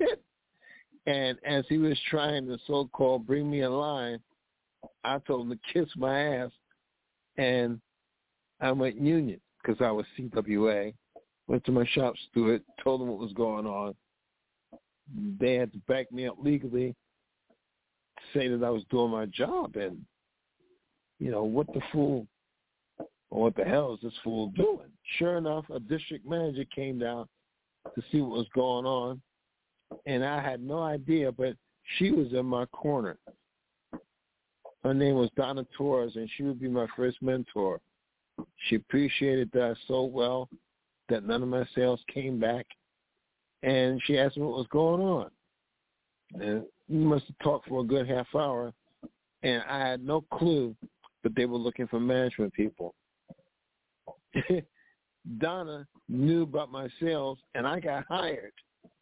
And as he was trying to so-called bring me in line, I told him to kiss my ass, and I went union because I was C W A. Went to my shop steward, told him what was going on. They had to back me up legally, say that I was doing my job, and, you know, what the fool, or what the hell is this fool doing? Sure enough, a district manager came down to see what was going on, and I had no idea, but she was in my corner. Her name was Donna Torres, and she would be my first mentor. She appreciated that I sold well, that none of my sales came back, and she asked me what was going on. And we must have talked for a good half hour, and I had no clue, but they were looking for management people. Donna knew about my sales, and I got hired.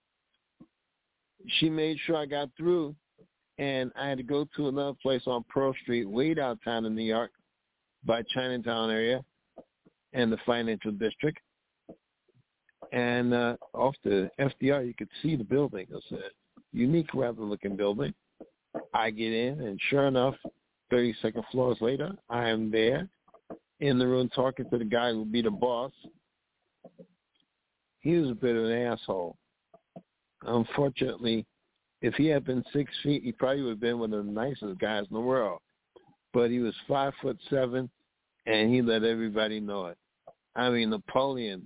She made sure I got through, and I had to go to another place on Pearl Street, way downtown in New York, by Chinatown area and the financial district. And uh, off the F D R, you could see the building. It's a unique, rather-looking building. I get in, and sure enough, thirty-second floors later, I am there in the room talking to the guy who would be the boss. He was a bit of an asshole. Unfortunately, if he had been six feet, he probably would have been one of the nicest guys in the world. But he was five foot seven, and he let everybody know it. I mean, Napoleon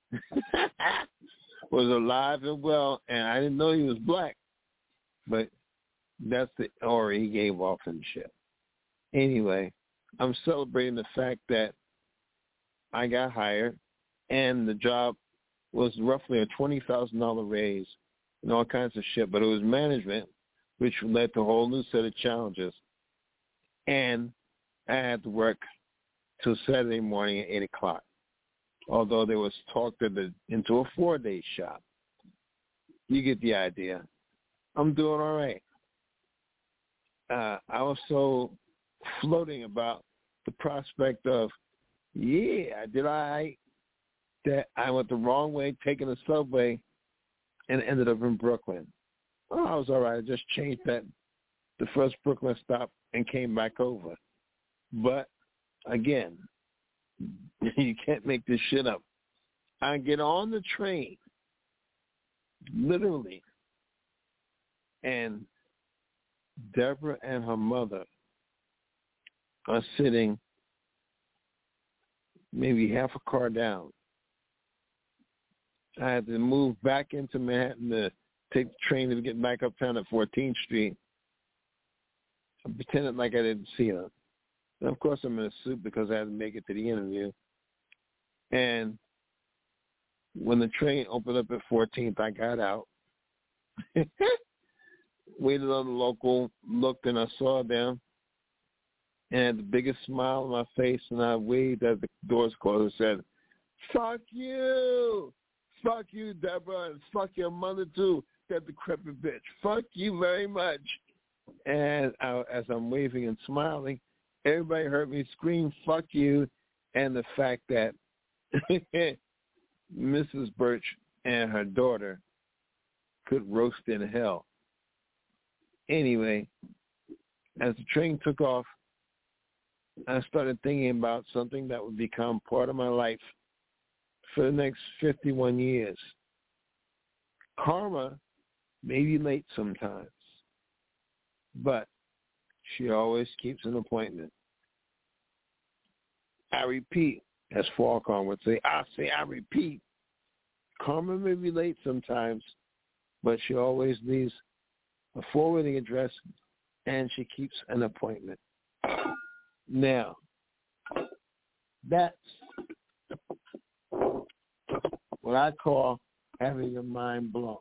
was alive and well, and I didn't know he was black. But that's the aura he gave off and shit. Anyway, I'm celebrating the fact that I got hired, and the job was roughly a twenty thousand dollars raise and all kinds of shit. But it was management, which led to a whole new set of challenges. And I had to work till Saturday morning at eight o'clock, although there was talk that the, into a four-day shop. You get the idea. I'm doing all right. Uh, I was so floating about the prospect of, yeah, I did all right, that I went the wrong way, taking the subway, and ended up in Brooklyn. Well, I was all right. I just changed that, the first Brooklyn stop, and came back over. But, again, you can't make this shit up. I get on the train, literally, and Deborah and her mother are sitting maybe half a car down. I had to move back into Manhattan to take the train to get back uptown at fourteenth Street. I pretended like I didn't see her. And of course, I'm in a suit because I had to make it to the interview. And when the train opened up at fourteenth, I got out, waited on the local, looked, and I saw them, and had the biggest smile on my face, and I waved as the doors closed and said, "Fuck you! Fuck you, Deborah, and fuck your mother, too, that decrepit bitch. Fuck you very much." And I, as I'm waving and smiling, everybody heard me scream, "Fuck you," and the fact that Missus Birch and her daughter could roast in hell. Anyway, as the train took off, I started thinking about something that would become part of my life for the next fifty-one years. Karma may be late sometimes, but she always keeps an appointment. I repeat, as Falcon would say, I say I repeat, karma may be late sometimes, but she always leaves a forwarding address, and she keeps an appointment. Now, that's what I call having your mind blown.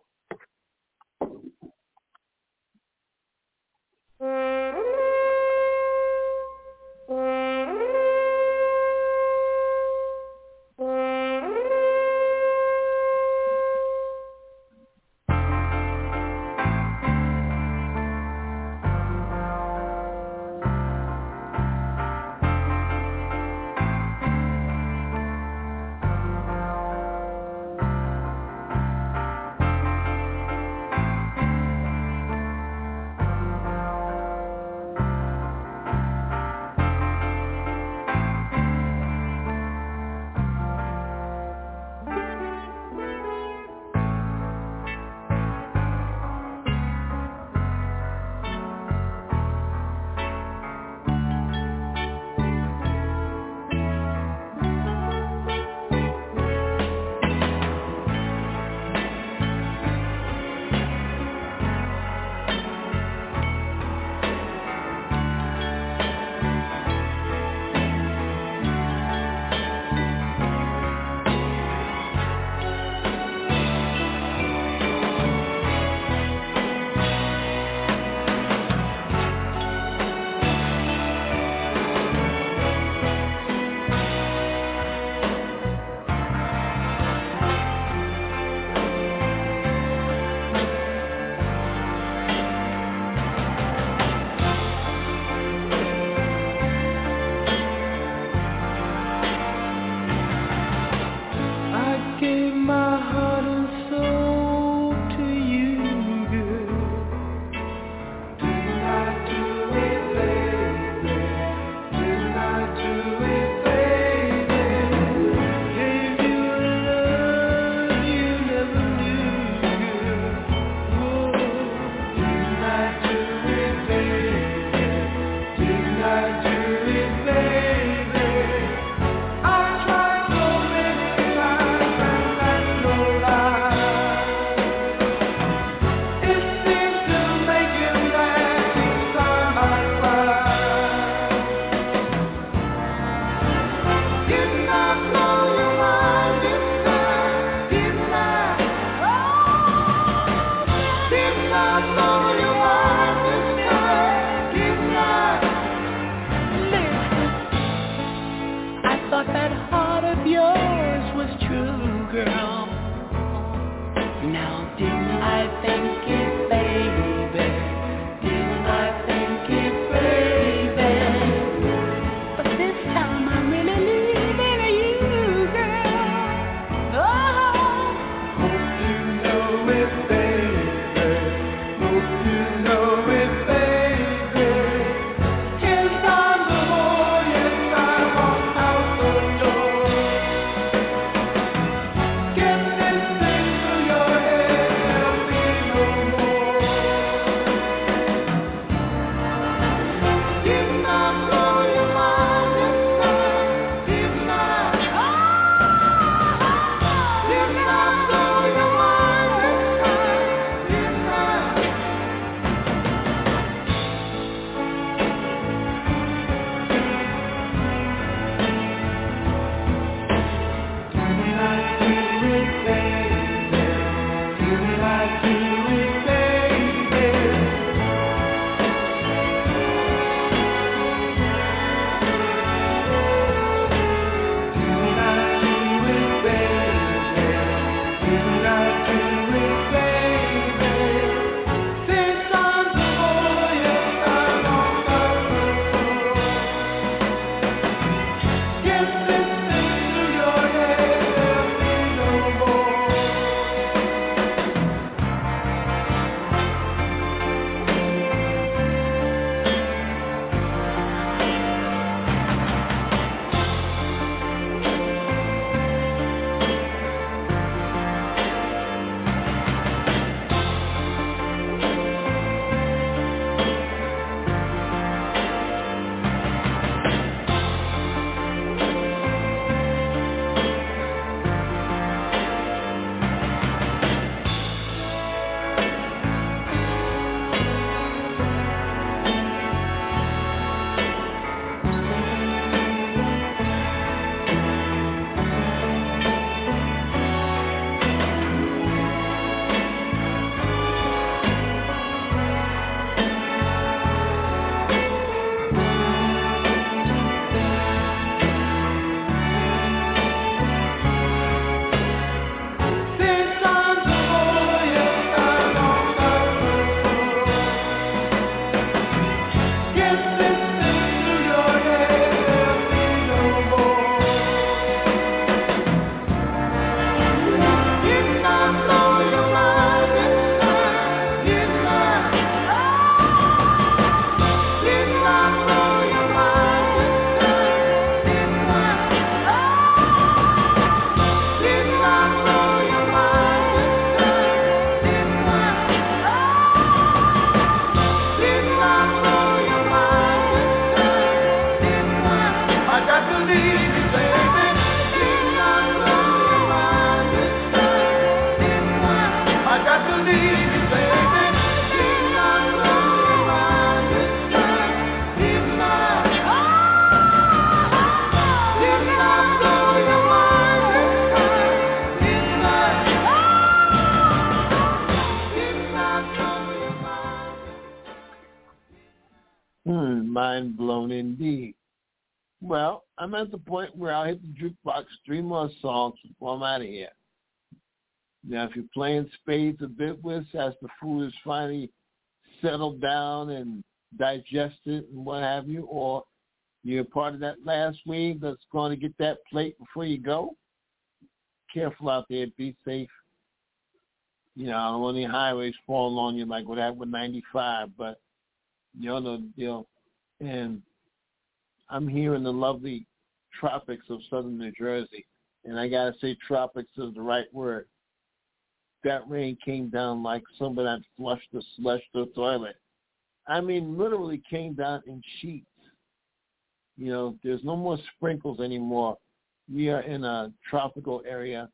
mind blown indeed. Well, I'm at the point where I'll hit the jukebox three more songs before I'm out of here. Now, if you're playing spades a bit with, as the food is finally settled down and digested and what have you, or you're part of that last wave that's going to get that plate before you go, careful out there. Be safe. You know, I don't want any highways falling on you like what happened with ninety-five, but you know the deal. And I'm here in the lovely tropics of southern New Jersey, and I got to say tropics is the right word. That rain came down like somebody had flushed the celestial toilet. I mean, literally came down in sheets. You know, there's no more sprinkles anymore. We are in a tropical area.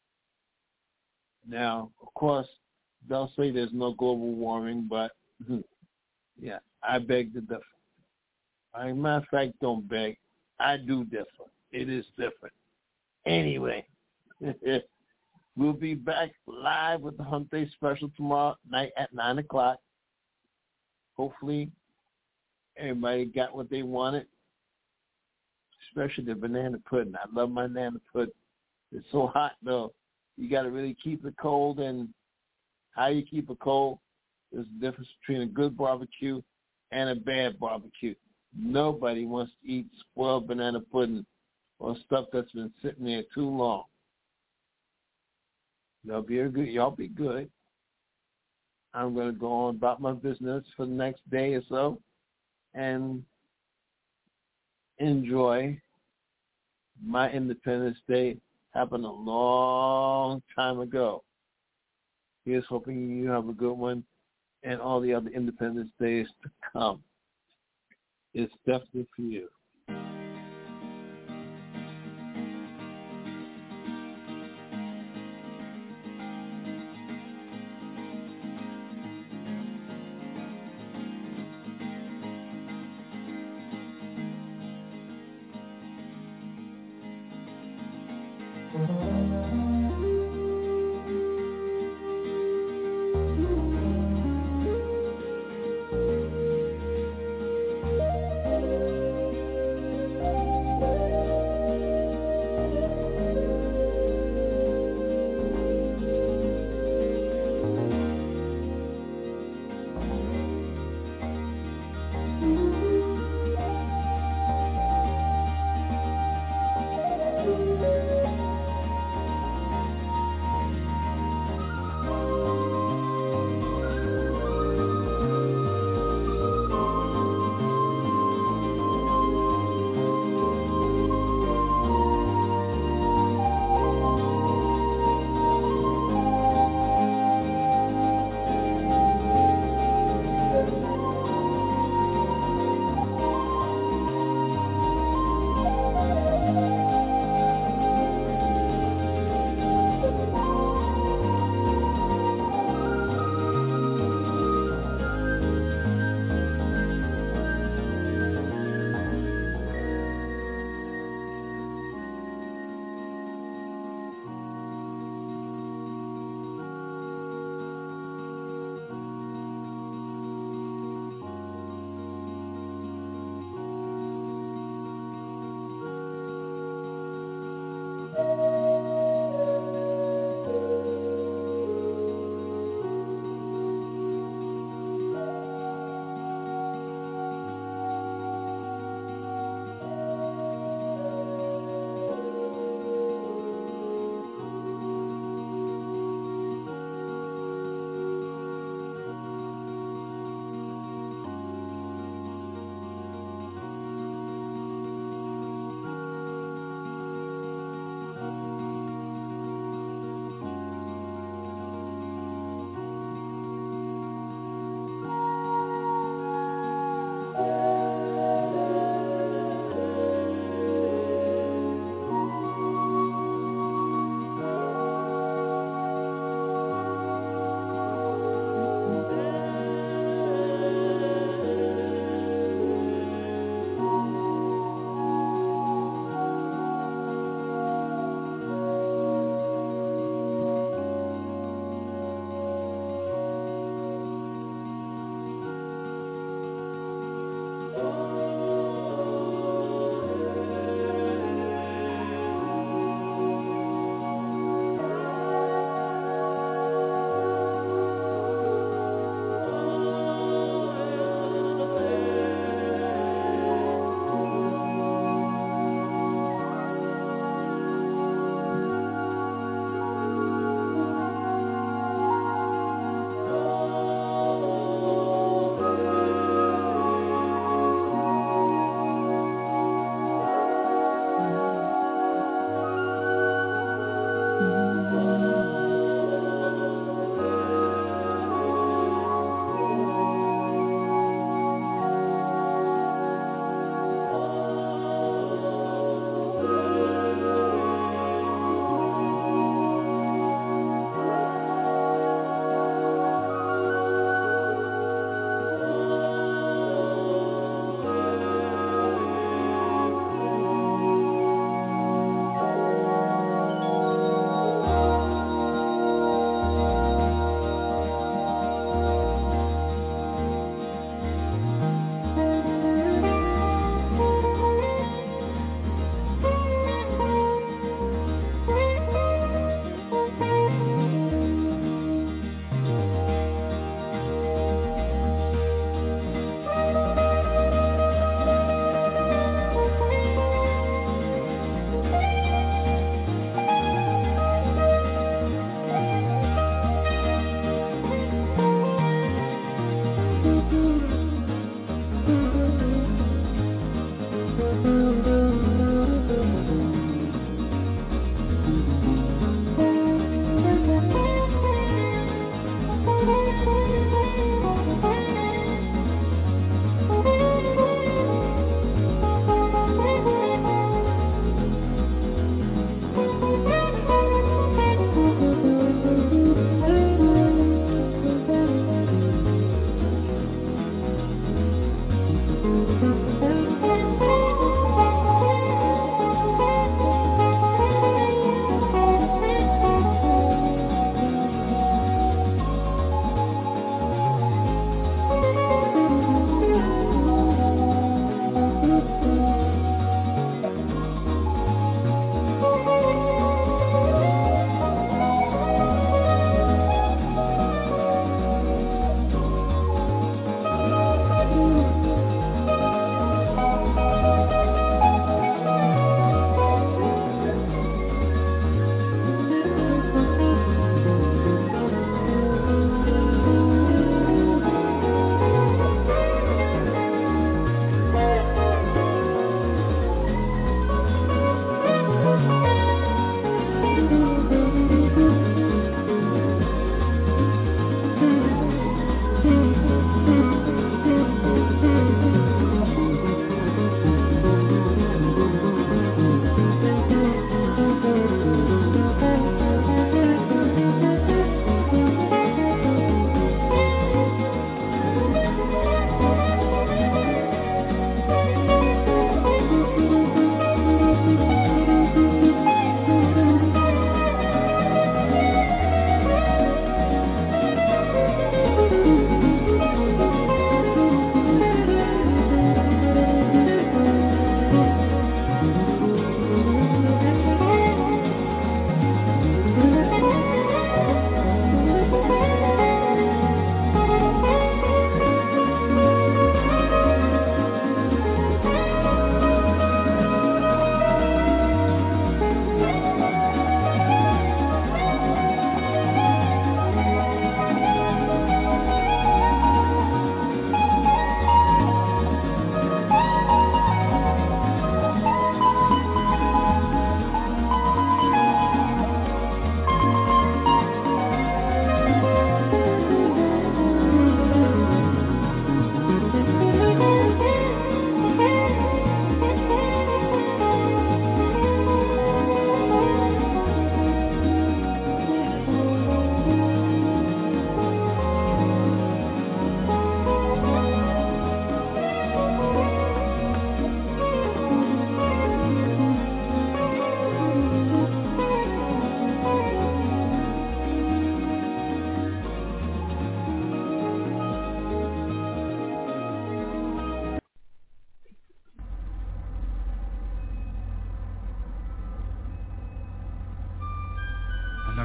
Now, of course, they'll say there's no global warming, but, yeah, I beg to differ. As a matter of fact, don't beg. I do differ. It is different. Anyway, we'll be back live with the Hump Day special tomorrow night at nine o'clock. Hopefully, everybody got what they wanted, especially the banana pudding. I love my banana pudding. It's so hot, though. You got to really keep it cold, and how you keep it cold is the difference between a good barbecue and a bad barbecue. Nobody wants to eat spoiled banana pudding or stuff that's been sitting there too long. Y'all be good. Y'all be good. I'm going to go on about my business for the next day or so and enjoy my Independence Day. Happened a long time ago. Here's hoping you have a good one and all the other Independence Days to come. It's definitely for you.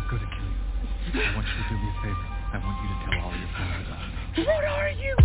not going to kill you. I want you to do me a favor. I want you to tell all your friends about me. What are you?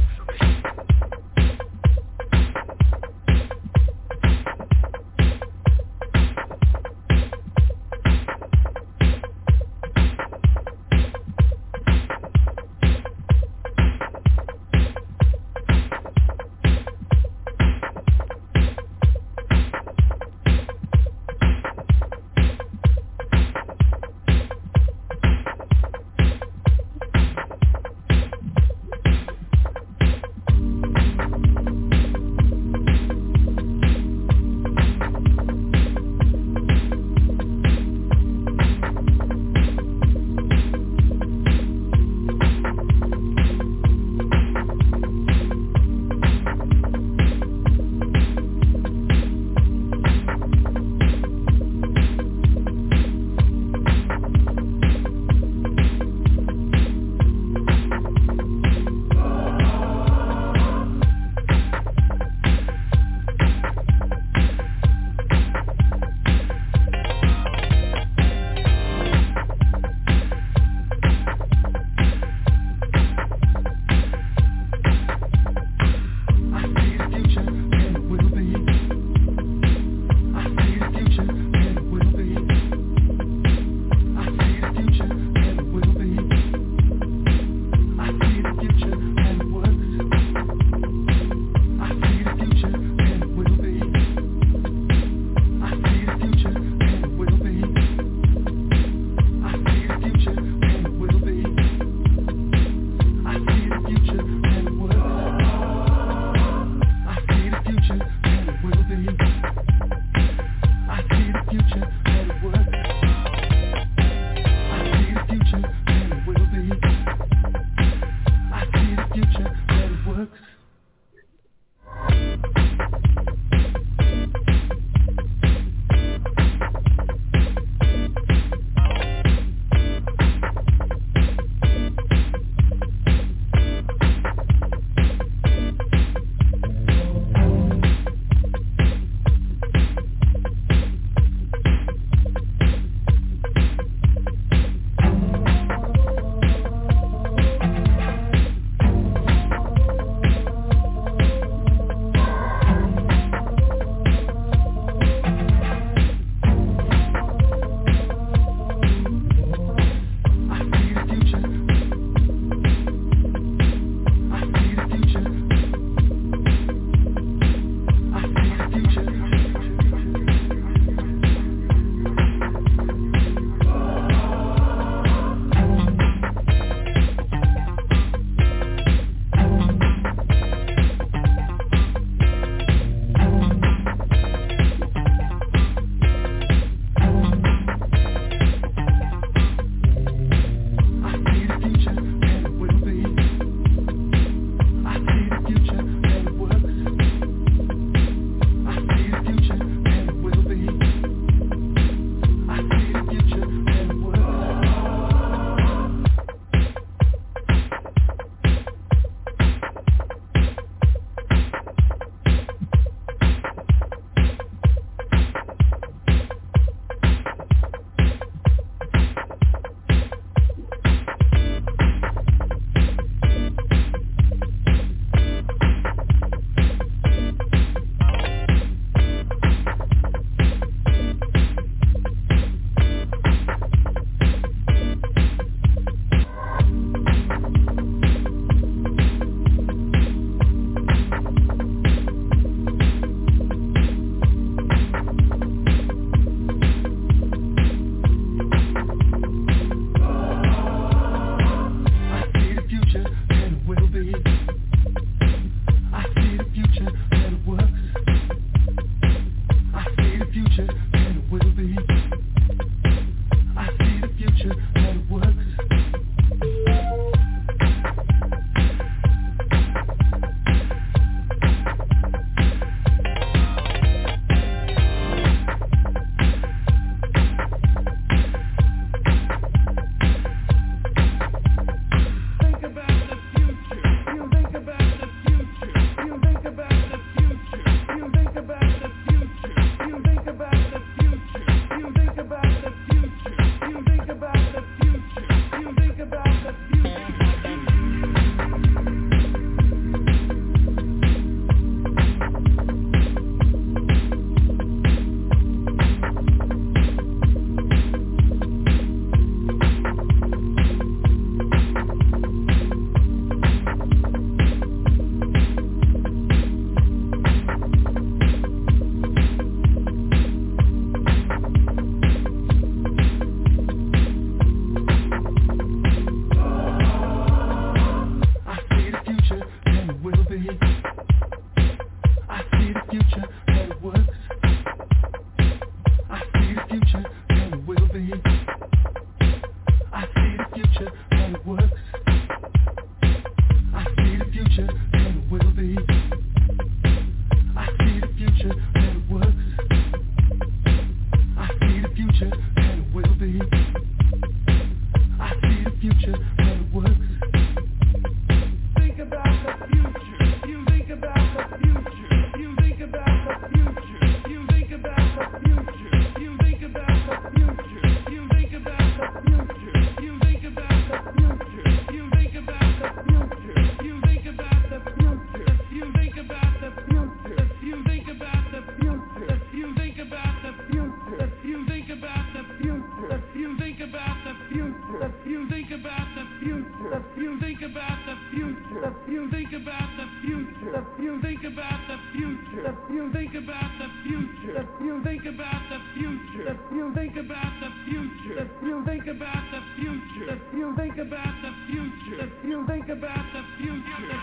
you think about the future, if you think about the future, if you think about the future, if you think about the future, if you think about the future, if you think about the future.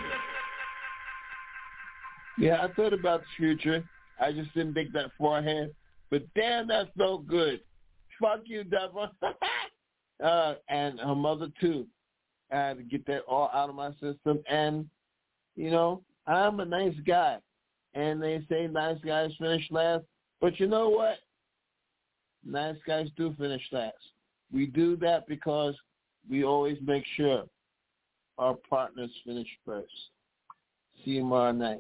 Yeah, I thought about the future. I just didn't think that far ahead. But damn, that's no good. Fuck you, Deborah. uh, and her mother, too. I had to get that all out of my system. And, you know, I'm a nice guy. And they say nice guys finish last. But you know what? Nice guys do finish last. We do that because we always make sure our partners finish first. See you tomorrow night.